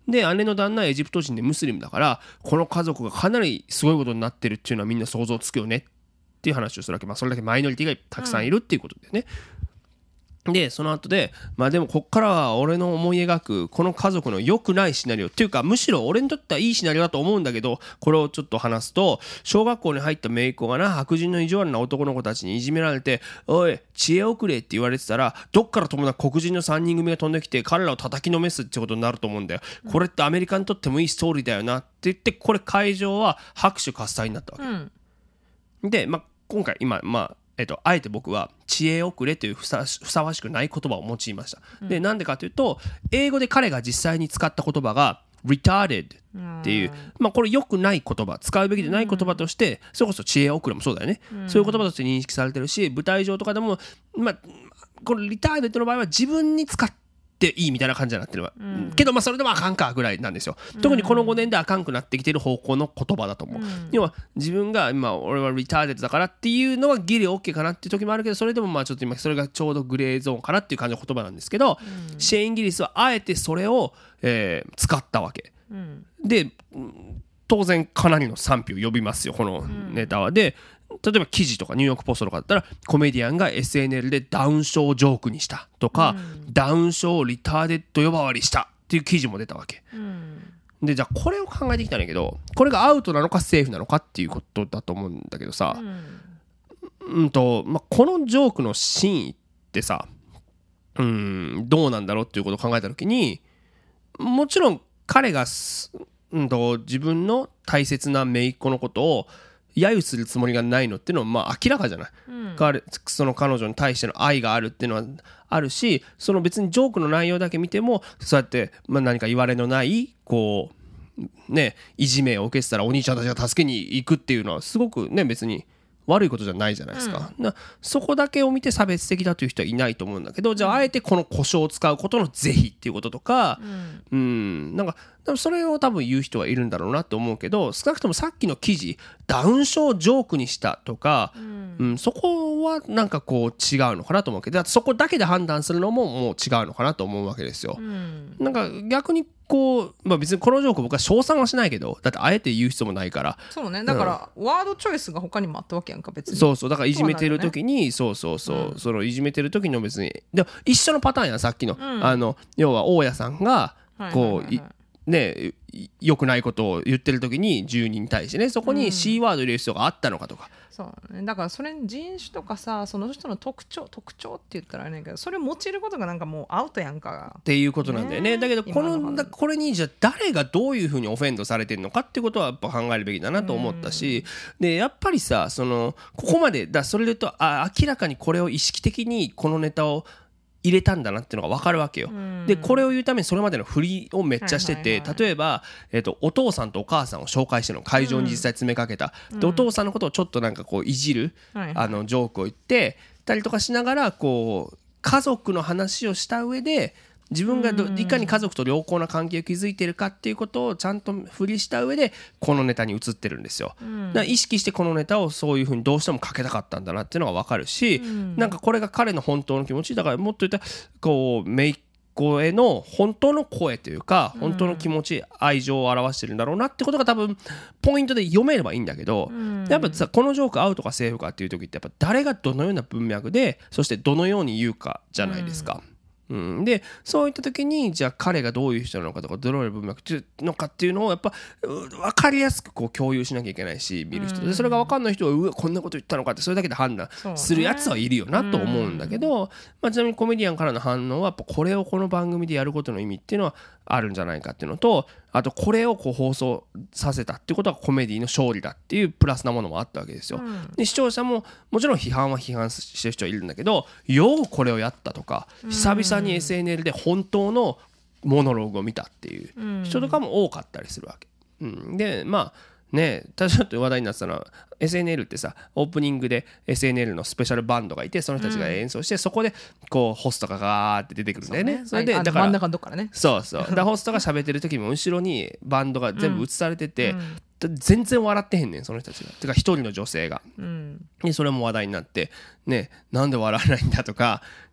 で姉の旦那はエジプト人でムスリムだから、この家族がかなりすごいことになってるっていうのはみんな想像つくよねっていう話をするわけ。それだけマイノリティがたくさんいるっていうことでね。でその後ででもこっからは俺の思い描くこの家族の良くないシナリオっていうか、むしろ俺にとってはいいシナリオだと思うんだけど、これをちょっと話すと、小学校に入った姪っ子がな、白人の意地悪な男の子たちにいじめられて、おい知恵遅れって言われてたら、どっからともなく黒人の3人組が飛んできて彼らを叩きのめすってことになると思うんだよ。これってアメリカにとってもいいストーリーだよなって言って、これ会場は拍手喝采になったわけ、で、今回今あえて僕は知恵遅れというふさわしくない言葉を用いました。でなんでかというと、英語で彼が実際に使った言葉が retarded っていう、これ良くない言葉、使うべきでない言葉として、それこそ知恵遅れもそうだよね、そういう言葉として認識されてるし、舞台上とかでもこれ retarded の場合は自分に使っていいみたいな感じになってるけど、それでもあかんかぐらいなんですよ。特にこの5年であかんくなってきてる方向の言葉だと思う、要は自分が今俺はリターデッドだからっていうのはギリ OK かなっていう時もあるけど、それでもちょっと今それがちょうどグレーゾーンかなっていう感じの言葉なんですけど、シェイン・ギリスはあえてそれを、使ったわけ、で当然かなりの賛否を呼びますよこのネタは。で例えば記事とかニューヨークポストとかだったら、コメディアンが SNL でダウン症をジョークにしたとか、ダウン症をリターデッド呼ばわりしたっていう記事も出たわけ、でじゃあこれを考えてきたんだけど、これがアウトなのかセーフなのかっていうことだと思うんだけどさ、このジョークの真意ってさ、どうなんだろうっていうことを考えた時に、もちろん彼が自分の大切な姪っ子のことを揶揄するつもりがないのっていうのは明らかじゃない、その彼女に対しての愛があるっていうのはあるし、その別にジョークの内容だけ見てもそうやって、何か言われのないこうねいじめを受けてたらお兄ちゃんたちが助けに行くっていうのはすごくね別に悪いことじゃないじゃないですか、そこだけを見て差別的だという人はいないと思うんだけど、じゃああえてこの呼称を使うことの是非っていうこととか、なんかそれを多分言う人はいるんだろうなと思うけど、少なくともさっきの記事ダウン症をジョークにしたとか、そこはなんかこう違うのかなと思うけど、だってそこだけで判断するのももう違うのかなと思うわけですよ、なんか逆にこう、別にこのジョーク僕は称賛はしないけど、だってあえて言う必要もないから。 そうね、だから、ワードチョイスが他にもあったわけやんか別に。 そうだからいじめてる時にそのいじめてる時の別にでも一緒のパターンやんさっきの、要は大家さんがこう、ね良くないことを言ってる時に住人に対してね、そこに C ワード入れる必要があったのかとか、 そうね、だからそれ人種とかさ、その人の特徴って言ったらあれねんけど、それを用いることがなんかもうアウトやんかっていうことなんだよね。だけどこれにじゃあ誰がどういうふうにオフェンドされてるのかっていうことはやっぱ考えるべきだなと思ったし、でやっぱりさここまでそれで言うと明らかにこれを意識的にこのネタを入れたんだなっていうのが分かるわけよ、でこれを言うためにそれまでの振りをめっちゃしてて、例えば、お父さんとお母さんを紹介してるの会場に実際詰めかけた、でお父さんのことをちょっとなんかこういじる、ジョークを言ってたりとかしながら、こう家族の話をした上で自分がいかに家族と良好な関係を築いているかっていうことをちゃんと振りした上でこのネタに移ってるんですよ、だから意識してこのネタをそういう風にどうしてもかけたかったんだなっていうのが分かるし、なんかこれが彼の本当の気持ちだから、もっと言ったらこう姪っ子への本当の声というか本当の気持ち、愛情を表してるんだろうなってことが多分ポイントで読めればいいんだけど、やっぱさこのジョークアウトかセーフかっていう時ってやっぱ誰がどのような文脈でそしてどのように言うかじゃないですか、でそういった時にじゃあ彼がどういう人なのかとかどのような文脈のかっていうのをやっぱ分かりやすくこう共有しなきゃいけないし、見る人でそれが分かんない人はうわこんなこと言ったのかってそれだけで判断するやつはいるよなと思うんだけど、ちなみにコメディアンからの反応はやっぱこれをこの番組でやることの意味っていうのはあるんじゃないかっていうのと、あとこれをこう放送させたっていうことはコメディの勝利だっていうプラスなものもあったわけですよ、で視聴者ももちろん批判してる人はいるんだけど、ようこれをやったとか久々に SNL で本当のモノローグを見たっていう人とかも多かったりするわけ、でちょっと話題になってたのは SNL ってさオープニングで SNL のスペシャルバンドがいてその人たちが演奏して、そこでこうホストがガーって出てくるんだよね。それでだから真ん中のとこからね、 そうだホストが喋ってる時も後ろにバンドが全部映されてて、全然笑ってへんねんその人たちが。てか一人の女性が、でそれも話題になってね、なんで笑わないんだとか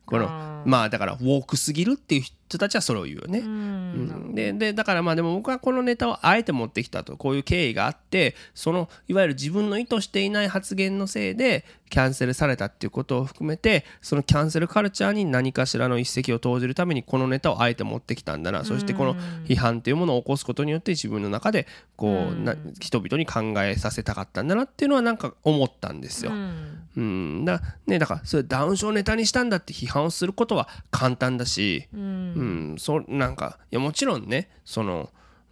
このまあだからウォークすぎるっていう人たちはそれを言うよね。でだからまあでも僕はこのネタをあえて持ってきたと、こういう経緯があって、そのいわゆる自分の意図していない発言のせいでキャンセルされたっていうことを含めて、そのキャンセルカルチャーに何かしらの一石を投じるためにこのネタをあえて持ってきたんだな、そしてこの批判というものを起こすことによって自分の中でこう人々に考えさせたかったんだなっていうのはなんか思ったんですよ。だからそれダウン症ネタにしたんだって批判をすることは簡単だし、なんかいやもちろんね、そう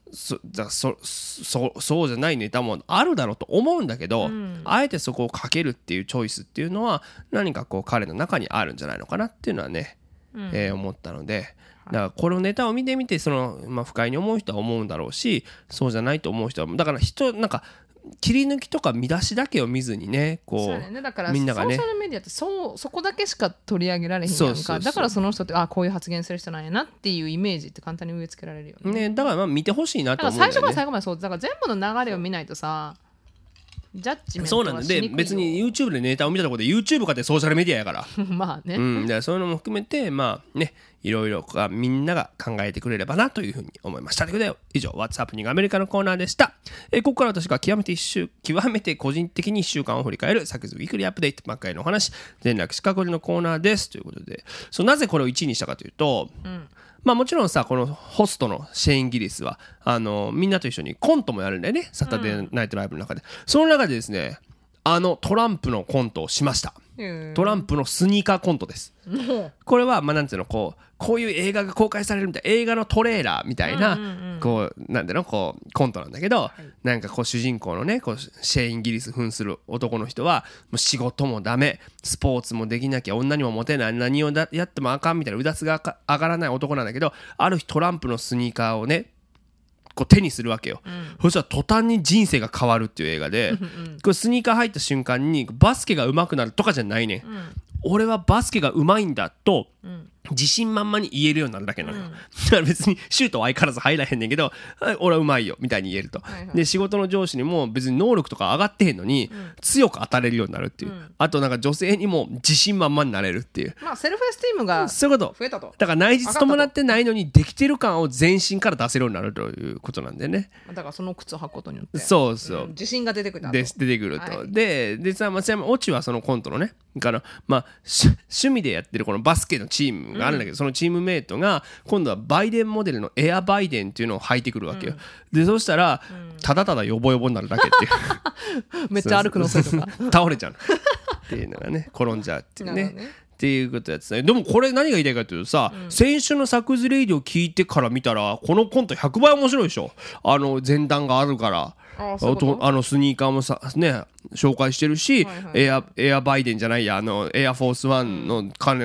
じゃないネタもあるだろうと思うんだけど、あえてそこをかけるっていうチョイスっていうのは何かこう彼の中にあるんじゃないのかなっていうのはね、思ったので、だからこのネタを見てみて不快に思う人は思うんだろうし、そうじゃないと思う人はだからなんか切り抜きとか見出しだけを見ずにね、こうだからみんながねソーシャルメディアってそこだけしか取り上げられへんやんか。だからその人ってこういう発言する人なんやなっていうイメージって簡単に植え付けられるよね。 だからまあ見てほしいなと思うんだよね。 だから最初から最後までそうだから全部の流れを見ないとさ、ジャッジメントはしにくいよ。そうなんで別に YouTube でネタを見たところで YouTube かってソーシャルメディアやからまあね、 だからそういうのも含めてまあね、いろいろみんなが考えてくれればなというふうに思いました。ということで以上 What's Happening アメリカのコーナーでした。ここから私が極めて個人的に1週間を振り返るサクズウィークリーアップデート、真っ赤のお話、全略シカゴリのコーナーですということで、なぜこれを1位にしたかというと、まあもちろんさ、このホストのシェイン・ギリスはみんなと一緒にコントもやるんだよね、サタデーナイトライブの中で。その中でですね、トランプのコントをしました。トランプのスニーカーコントです。これはまあなんていうの、こういう映画が公開されるみたいな映画のトレーラーみたいななんていうのコントなんだけど、なんかこう主人公のねこうシェイン・ギリス扮する男の人はもう仕事もダメ、スポーツもできなきゃ、女にもモテない、何をやってもあかんみたいなうだつが上がらない男なんだけど、ある日トランプのスニーカーをねこう手にするわけよ。そしたら途端に人生が変わるっていう映画で、これスニーカー入った瞬間にバスケが上手くなるとかじゃないねん。俺はバスケが上手いんだと自信満々に言えるようになるだけなのよ。だから別にシュートは相変わらず入らへんねんけど、俺は上手いよみたいに言えると。で仕事の上司にも別に能力とか上がってへんのに強く当たれるようになるっていう。あとなんか女性にも自信満々になれるっていう。 まあセルフエスティームがそういうこと増えたと。 だから内実伴ってないのにできてる感を全身から出せるようになるということなんでね。 だからその靴を履くことによってそうそう、 自信が出てくると。 出てくると。でさ、オチはそのコントのね、趣味でやってるこのバスケのチームがあるんだけど、そのチームメイトが今度はバイデンモデルのエアバイデンっていうのを履いてくるわけよ。でそうしたらただただヨボヨボになるだけっていうめっちゃ歩くの遅いとか倒れちゃうっていうのがね、転んじゃうっていうねっていうことやつね。でもこれ何が言いたいかというとさ、先週のサクズレイディを聞いてから見たらこのコント100倍面白いでしょ。前段があるからスニーカーもさね紹介してるし、エアバイデンじゃないやエアフォースワンの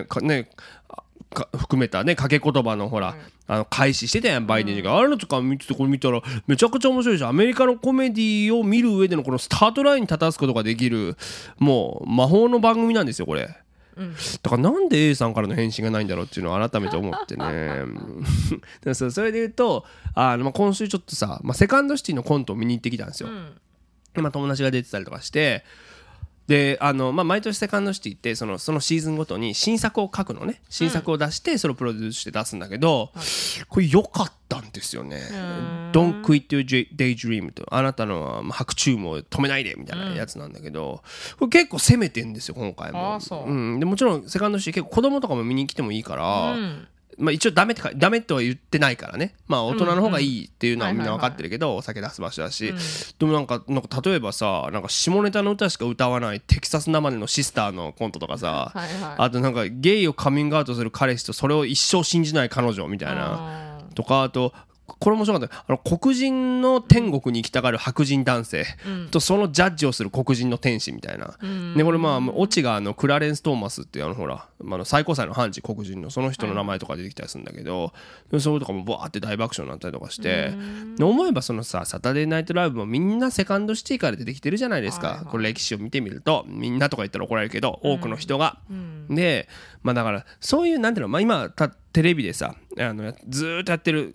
含めたね掛け言葉のほら、開始してたやんバイデンが。あれとか見ててこれ見たらめちゃくちゃ面白いし、アメリカのコメディを見る上でのこのスタートラインに立たすことができるもう魔法の番組なんですよこれ。だからなんで A さんからの返信がないんだろうっていうのを改めて思ってねそれで言うと今週ちょっとさ、セカンドシティのコントを見に行ってきたんですよ。友達が出てたりとかして、で毎年セカンドシティってそのシーズンごとに新作を書くのね、新作を出してそれをプロデュースして出すんだけど、これ良かったんですよね。Don't quit your daydream と、あなたの白昼夢を止めないでみたいなやつなんだけど、これ結構攻めてんですよ今回も。でもちろんセカンドシティ結構子供とかも見に来てもいいから、一応ダメとは言ってないからね、大人の方がいいっていうのはみんな分かってるけど、お酒出す場所だし、でもなんか例えばさ、なんか下ネタの歌しか歌わないテキサス生のシスターのコントとかさ、あとなんかゲイをカミングアウトする彼氏とそれを一生信じない彼女みたいなとか、あとこれ面白かった、黒人の天国に行きたがる白人男性とそのジャッジをする黒人の天使みたいな、でこれオチがクラレンス・トーマスっていうほら最高裁の判事、黒人のその人の名前とか出てきたりするんだけど、それとかもバーって大爆笑になったりとかして、思えばそのさサタデーナイトライブもみんなセカンドシティから出てきてるじゃないですか。これ歴史を見てみると、みんなとか言ったら怒られるけど多くの人が、でだからそういうなんていうの、今テレビでさずーっとやってる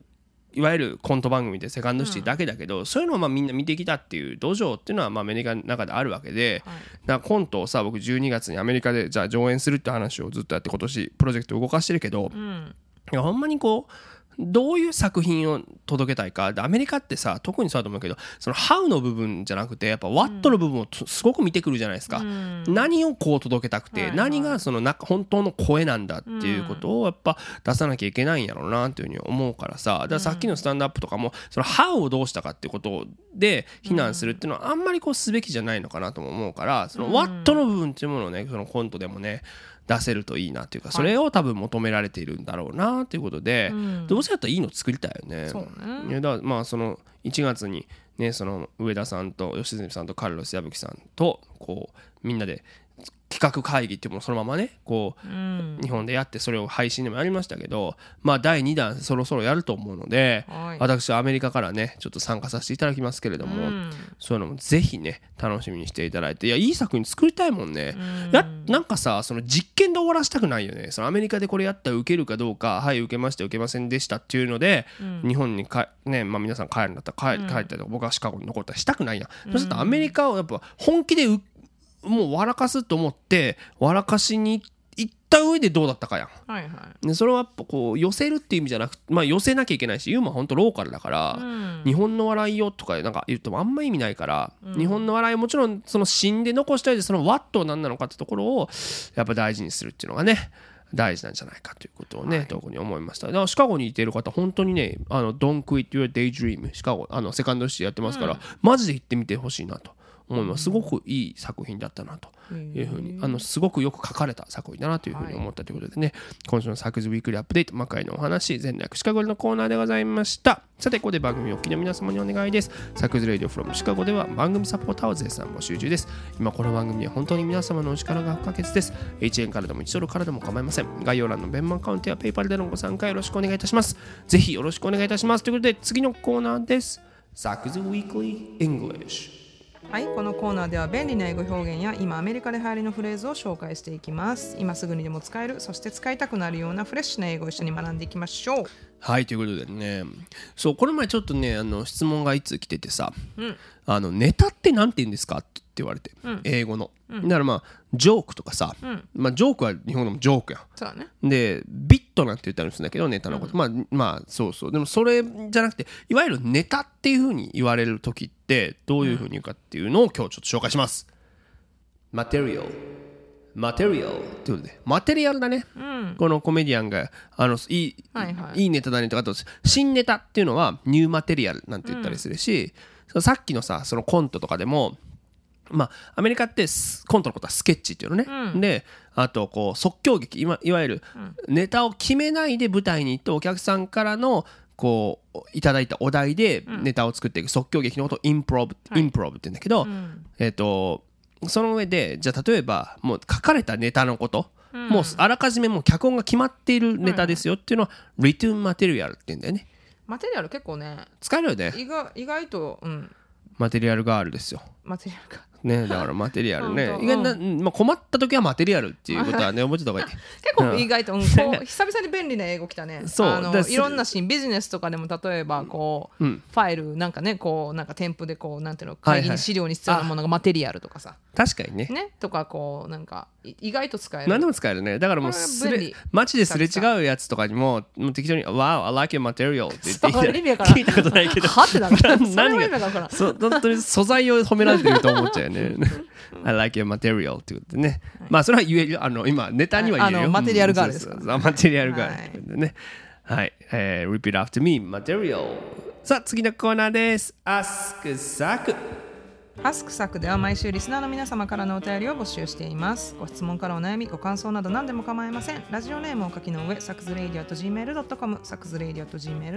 いわゆるコント番組でセカンドシティだけだけど、そういうのをまあみんな見てきたっていう土壌っていうのはまあアメリカの中であるわけで、だからコントをさ僕12月にアメリカでじゃあ上演するって話をずっとやって今年プロジェクトを動かしてるけど、いやほんまにこうどういう作品を届けたいかでアメリカってさ特にそうだと思うけどその How の部分じゃなくてやっぱ What の部分をすごく見てくるじゃないですか、何をこう届けたくて、何がその本当の声なんだっていうことをやっぱ出さなきゃいけないんやろうなっていうふうに思うからさ、だからさっきのスタンドアップとかもその How をどうしたかっていうことで非難するっていうのはあんまりこうすべきじゃないのかなとも思うから、その What の部分っていうものをねそのコントでもね出せるといいなというか、それを多分求められているんだろうなということで、どうせやったらいいの作りたいよね。 そうね。 だからまあその1月にねその上田さんと吉住さんとカルロス矢吹さんとこうみんなで企画会議っていうものをそのままねこう日本でやってそれを配信でもやりましたけど、まあ第2弾そろそろやると思うので、私はアメリカからねちょっと参加させていただきますけれども、そういうのもぜひね楽しみにしていただいて、いやいい作品作りたいもんね。なんかさその実験で終わらせたくないよね。そのアメリカでこれやったら受けるかどうか、はい受けました受けませんでしたっていうので、日本にねまあ皆さん帰るんだったら帰ったりとか、僕はシカゴに残ったりしたくないやん。そしたらアメリカをやっぱ本気でもう笑かすと思って笑かしに行った上でどうだったかやん、でそれはやっぱこう寄せるっていう意味じゃなくて、まあ寄せなきゃいけないしユーモアほんとローカルだから、日本の笑いよとかなんか言ってもあんま意味ないから、日本の笑いもちろんその芯で残したいでそのワットは何なのかってところをやっぱ大事にするっていうのがね大事なんじゃないかということをね、特に思いました。だからシカゴにいている方本当にねDon't Quit Your Daydream シカゴセカンドシティやってますから、マジで行ってみてほしいなと思います。すごくいい作品だったなというふうにすごくよく書かれた作品だなというふうに思ったということでね、今週のサクズウィークリーアップデート魔界のお話全略シカゴのコーナーでございました。さてここで番組お聞きの皆様にお願いです。サクズレイディオフロムシカゴでは番組サポーターを絶賛募集中です。今この番組には本当に皆様のお力が不可欠です。1円からでも1ドルからでも構いません。概要欄のベンマンカウントやペイパルでのご参加よろしくお願いいたします。ぜひよろしくお願いいたします。ということで次のコーナーです。サクズウィークリーイングリッシュ。 はい、このコーナーでは便利な英語表現や今アメリカで流行りのフレーズを紹介していきます。今すぐにでも使える、そして使いたくなるようなフレッシュな英語を一緒に学んでいきましょう。 はいということでね、そうこの前ちょっとね質問がいつ来ててさ、ネタってなんて言うんですかって言われて、英語の、だからまあジョークとかさ、まあジョークは日本でもジョークやん。 そうだね。 でビットなんて言ったりするんだけどネタのこと、まあそうそう、でもそれじゃなくていわゆるネタっていう風に言われる時ってどういう風に言うかっていうのを今日ちょっと紹介します。マテリアルということでマテリアルだね、このコメディアンがいいネタだねとか、あと新ネタっていうのはニューマテリアルなんて言ったりするし、さっきのさそのコントとかでもまあアメリカってコントのことはスケッチっていうのね、であとこう即興劇いわゆるネタを決めないで舞台に行ってお客さんからのこういただいたお題でネタを作っていく即興劇のことをインプロブって言うんだけど、その上でじゃあ例えばもう書かれたネタのこと、もうあらかじめもう脚本が決まっているネタですよっていうのはリトゥーンマテリアルって言うんだよね。 マテリアル結構ね使えるよね。 意外と、 マテリアルガールですよ。 マテリアルガールね、だからマテリアルね、意外な、まあ、困った時はマテリアルっていうことはね覚えてた方がいい。 結構意外と、こう久々に便利な英語来たね。そういろんなシーンビジネスとかでも例えばこう、ファイルなんかねこうなんか添付でこうなんていうの会議に資料に必要なものがマテリアルとかさ、 確かにねとかこうなんか意外と使える。 何でも使えるね。だからもう街ですれ違うやつとかにも適当に Wow, I like your material って言って聞いたことないけどはってなる。 何が本当に素材を褒められてると思っちゃうよね。I like your material ってことでね、まあそれは言えるよ。今ネタには言えるよ。 マテリアルガールですから。 マテリアルガールってことでね。はい、repeat after me material。さあ次のコーナーです。Ask Saku。 アスクサクでは毎週リスナーの皆様からのお便りを募集しています。ご質問からお悩み、ご感想など何でも構いません。ラジオネームを書きの上、サクズレイディオ .gmail.com、サクズレイディオ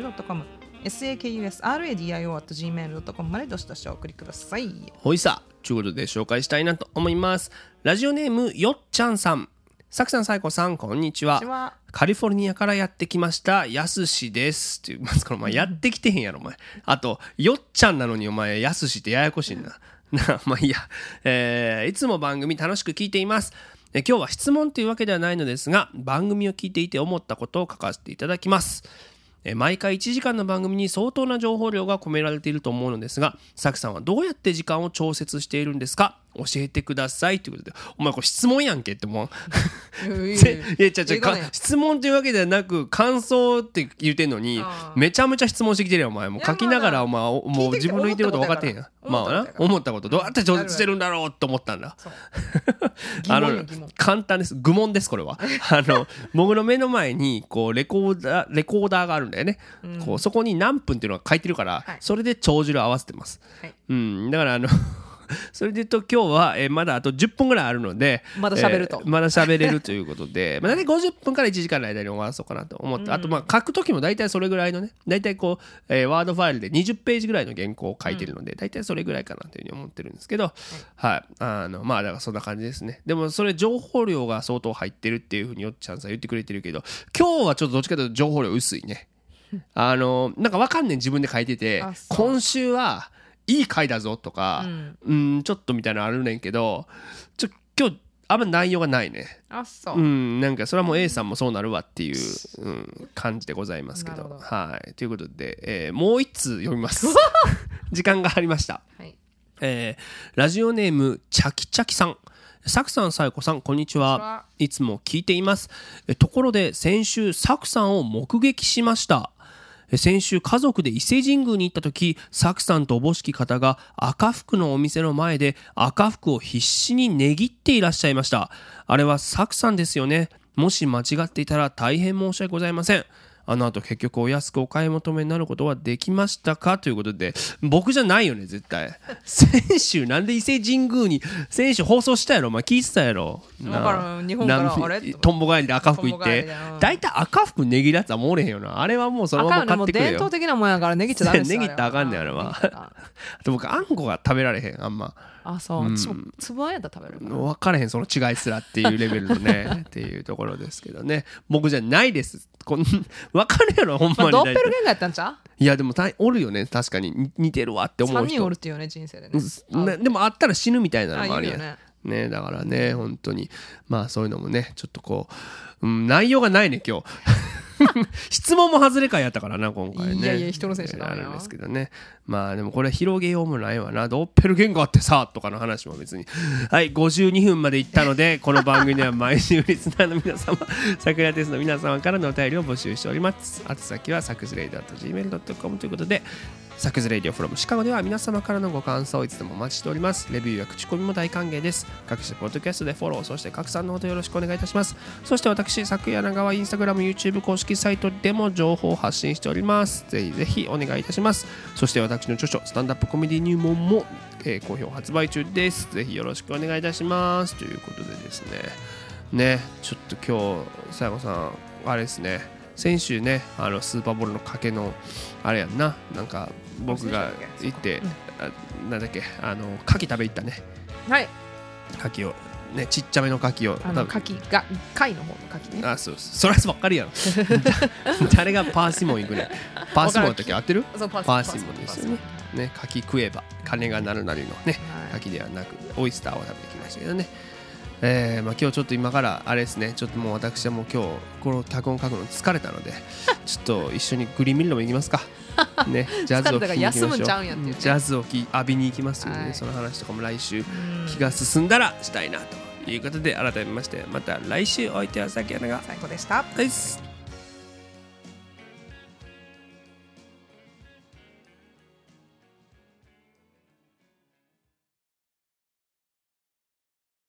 .gmail.com、sakusradio.gmail.com までどしどしお送りください。 ほいさ、ということで紹介したいなと思います。ラジオネームよっちゃんさん。サクさん、サイコさん、こんにちは。カリフォルニアからやってきましたやすしですっていう、まずこのお前やってきてへんやろお前。あとよっちゃんなのにお前やすしってややこしいな。まあいいや、いつも番組楽しく聞いています。今日は質問というわけではないのですが、番組を聞いていて思ったことを書かせていただきます。 毎回1時間の番組に相当な情報量が込められていると思うのですが、サクさんはどうやって時間を調節しているんですか？教えてくださいということで、お前これ質問やんけってもういや質問というわけではなく感想って言ってんのにめちゃめちゃ質問してきてるよお前。もう書きながらもう自分の言ってること分かってんやん。まあな、思ったことどうやって調節してるんだろうと思ったんだ。簡単です。愚問ですこれは。僕の目の前にこうレコーダーがあるんだよね、こうそこに何分っていうのが書いてるから、それで帳尻を合わせてます、だからそれで言うと今日はまだあと10分ぐらいあるのでまだ喋ると、 まだ喋れるということで大体50分から1時間の間に終わらそうかなと思って、あと書く時も大体それぐらいのね、大体こうワードファイルで20ページぐらいの原稿を書いてるので、大体それぐらいかなというふうに思ってるんですけど、はいまあだからそんな感じですね。でもそれ情報量が相当入ってるっていうふうによっちゃんさん言ってくれてるけど、今日はちょっとどっちかというと情報量薄いね。なんかわかんねん自分で書いてて、今週はいい回だぞとか、ちょっとみたいなのあるねんけど、今日あんま内容がないね。なんかそれはもう A さんもそうなるわっていう、感じでございますけど、はいということで、もう一通読みます時間がありました、ラジオネームチャキチャキさん。サクさん、サイコさん、こんにちは。いつも聞いています。ところで先週サクさんを目撃しました。先週家族で伊勢神宮に行った時、サクさんとおぼしき方が赤福のお店の前で赤福を必死に値切っていらっしゃいました。あれはサクさんですよね。もし間違っていたら大変申し訳ございません。あの後結局お安くお買い求めになることはできましたかということで、僕じゃないよね絶対。先週なんで伊勢神宮に先週放送したやろ、お前聞いてたやろ。 だから日本からあれとんぼ帰りで赤福行って大体赤福値切るやつはもうおれへんよな。あれはもうそのまま買ってくれよ。 伝統的なもんやから値切っちゃダメですよ。 値切ったらあかんねんあれは。で僕あんこが食べられへんあんま。 あそう、つぶあんやったら食べる分からへんその違いすらっていうレベルのねっていうところですけどね。僕じゃないです。分かるやろほんまに。 ドッペルゲンガーやったんちゃう？ いやでもおるよね確かに似てるわって思う人。 3人おるっていうね人生でね。 でもあったら死ぬみたいなのもあるやんね。だからね本当にまあそういうのもねちょっとこう、内容がないね今日。質問も外れ会やったからな今回ね。 いやいや人の選手だあるんですけどね。まあでもこれ広げようもないわな。ドッペルゲンガーってさとかの話も別にはい52分までいったので、この番組では毎週リスナーの皆様桜テスの皆様からのお便りを募集しております。宛先はサクズレイド .gmail.com ということで、サクズレイディオフロムシカゴでは皆様からのご感想をいつでもお待ちしております。レビューや口コミも大歓迎です。各種ポッドキャストでフォロー、そして拡散のほどよろしくお願いいたします。そして私サク柳川インスタグラム YouTube 公式サイトでも情報を発信しております。ぜひぜひお願いいたします。そして私の著書スタンダップコメディ入門も、好評発売中です。ぜひよろしくお願いいたしますということでですね、ちょっと今日さやこさんあれですね、先週ねスーパーボールの賭けのあれやんな、なんか僕が行って、なんだっけ牡蠣食べ行ったね。 はい牡蠣をね、ちっちゃめの牡蠣を牡蠣が貝の方の牡蠣ね。 あそうそれはばっかりやろ。誰がパーシモン行くね。パーシモンの時合ってる？パーシモンですよね。ね牡蠣食えば金がなるなりのね、牡蠣ではなくオイスターを食べてきましたけどね。今日ちょっと今からあれですね、ちょっともう私はもう今日この脚本書くの疲れたのでちょっと一緒にグリーンミルでも行きますかね、ジャズを聴きに行きましょう。ジャズを浴びに行きますので、ね、その話とかも来週気が進んだらしたいなということで、改めましてまた来週お相手はさきやなが最高でした。 です。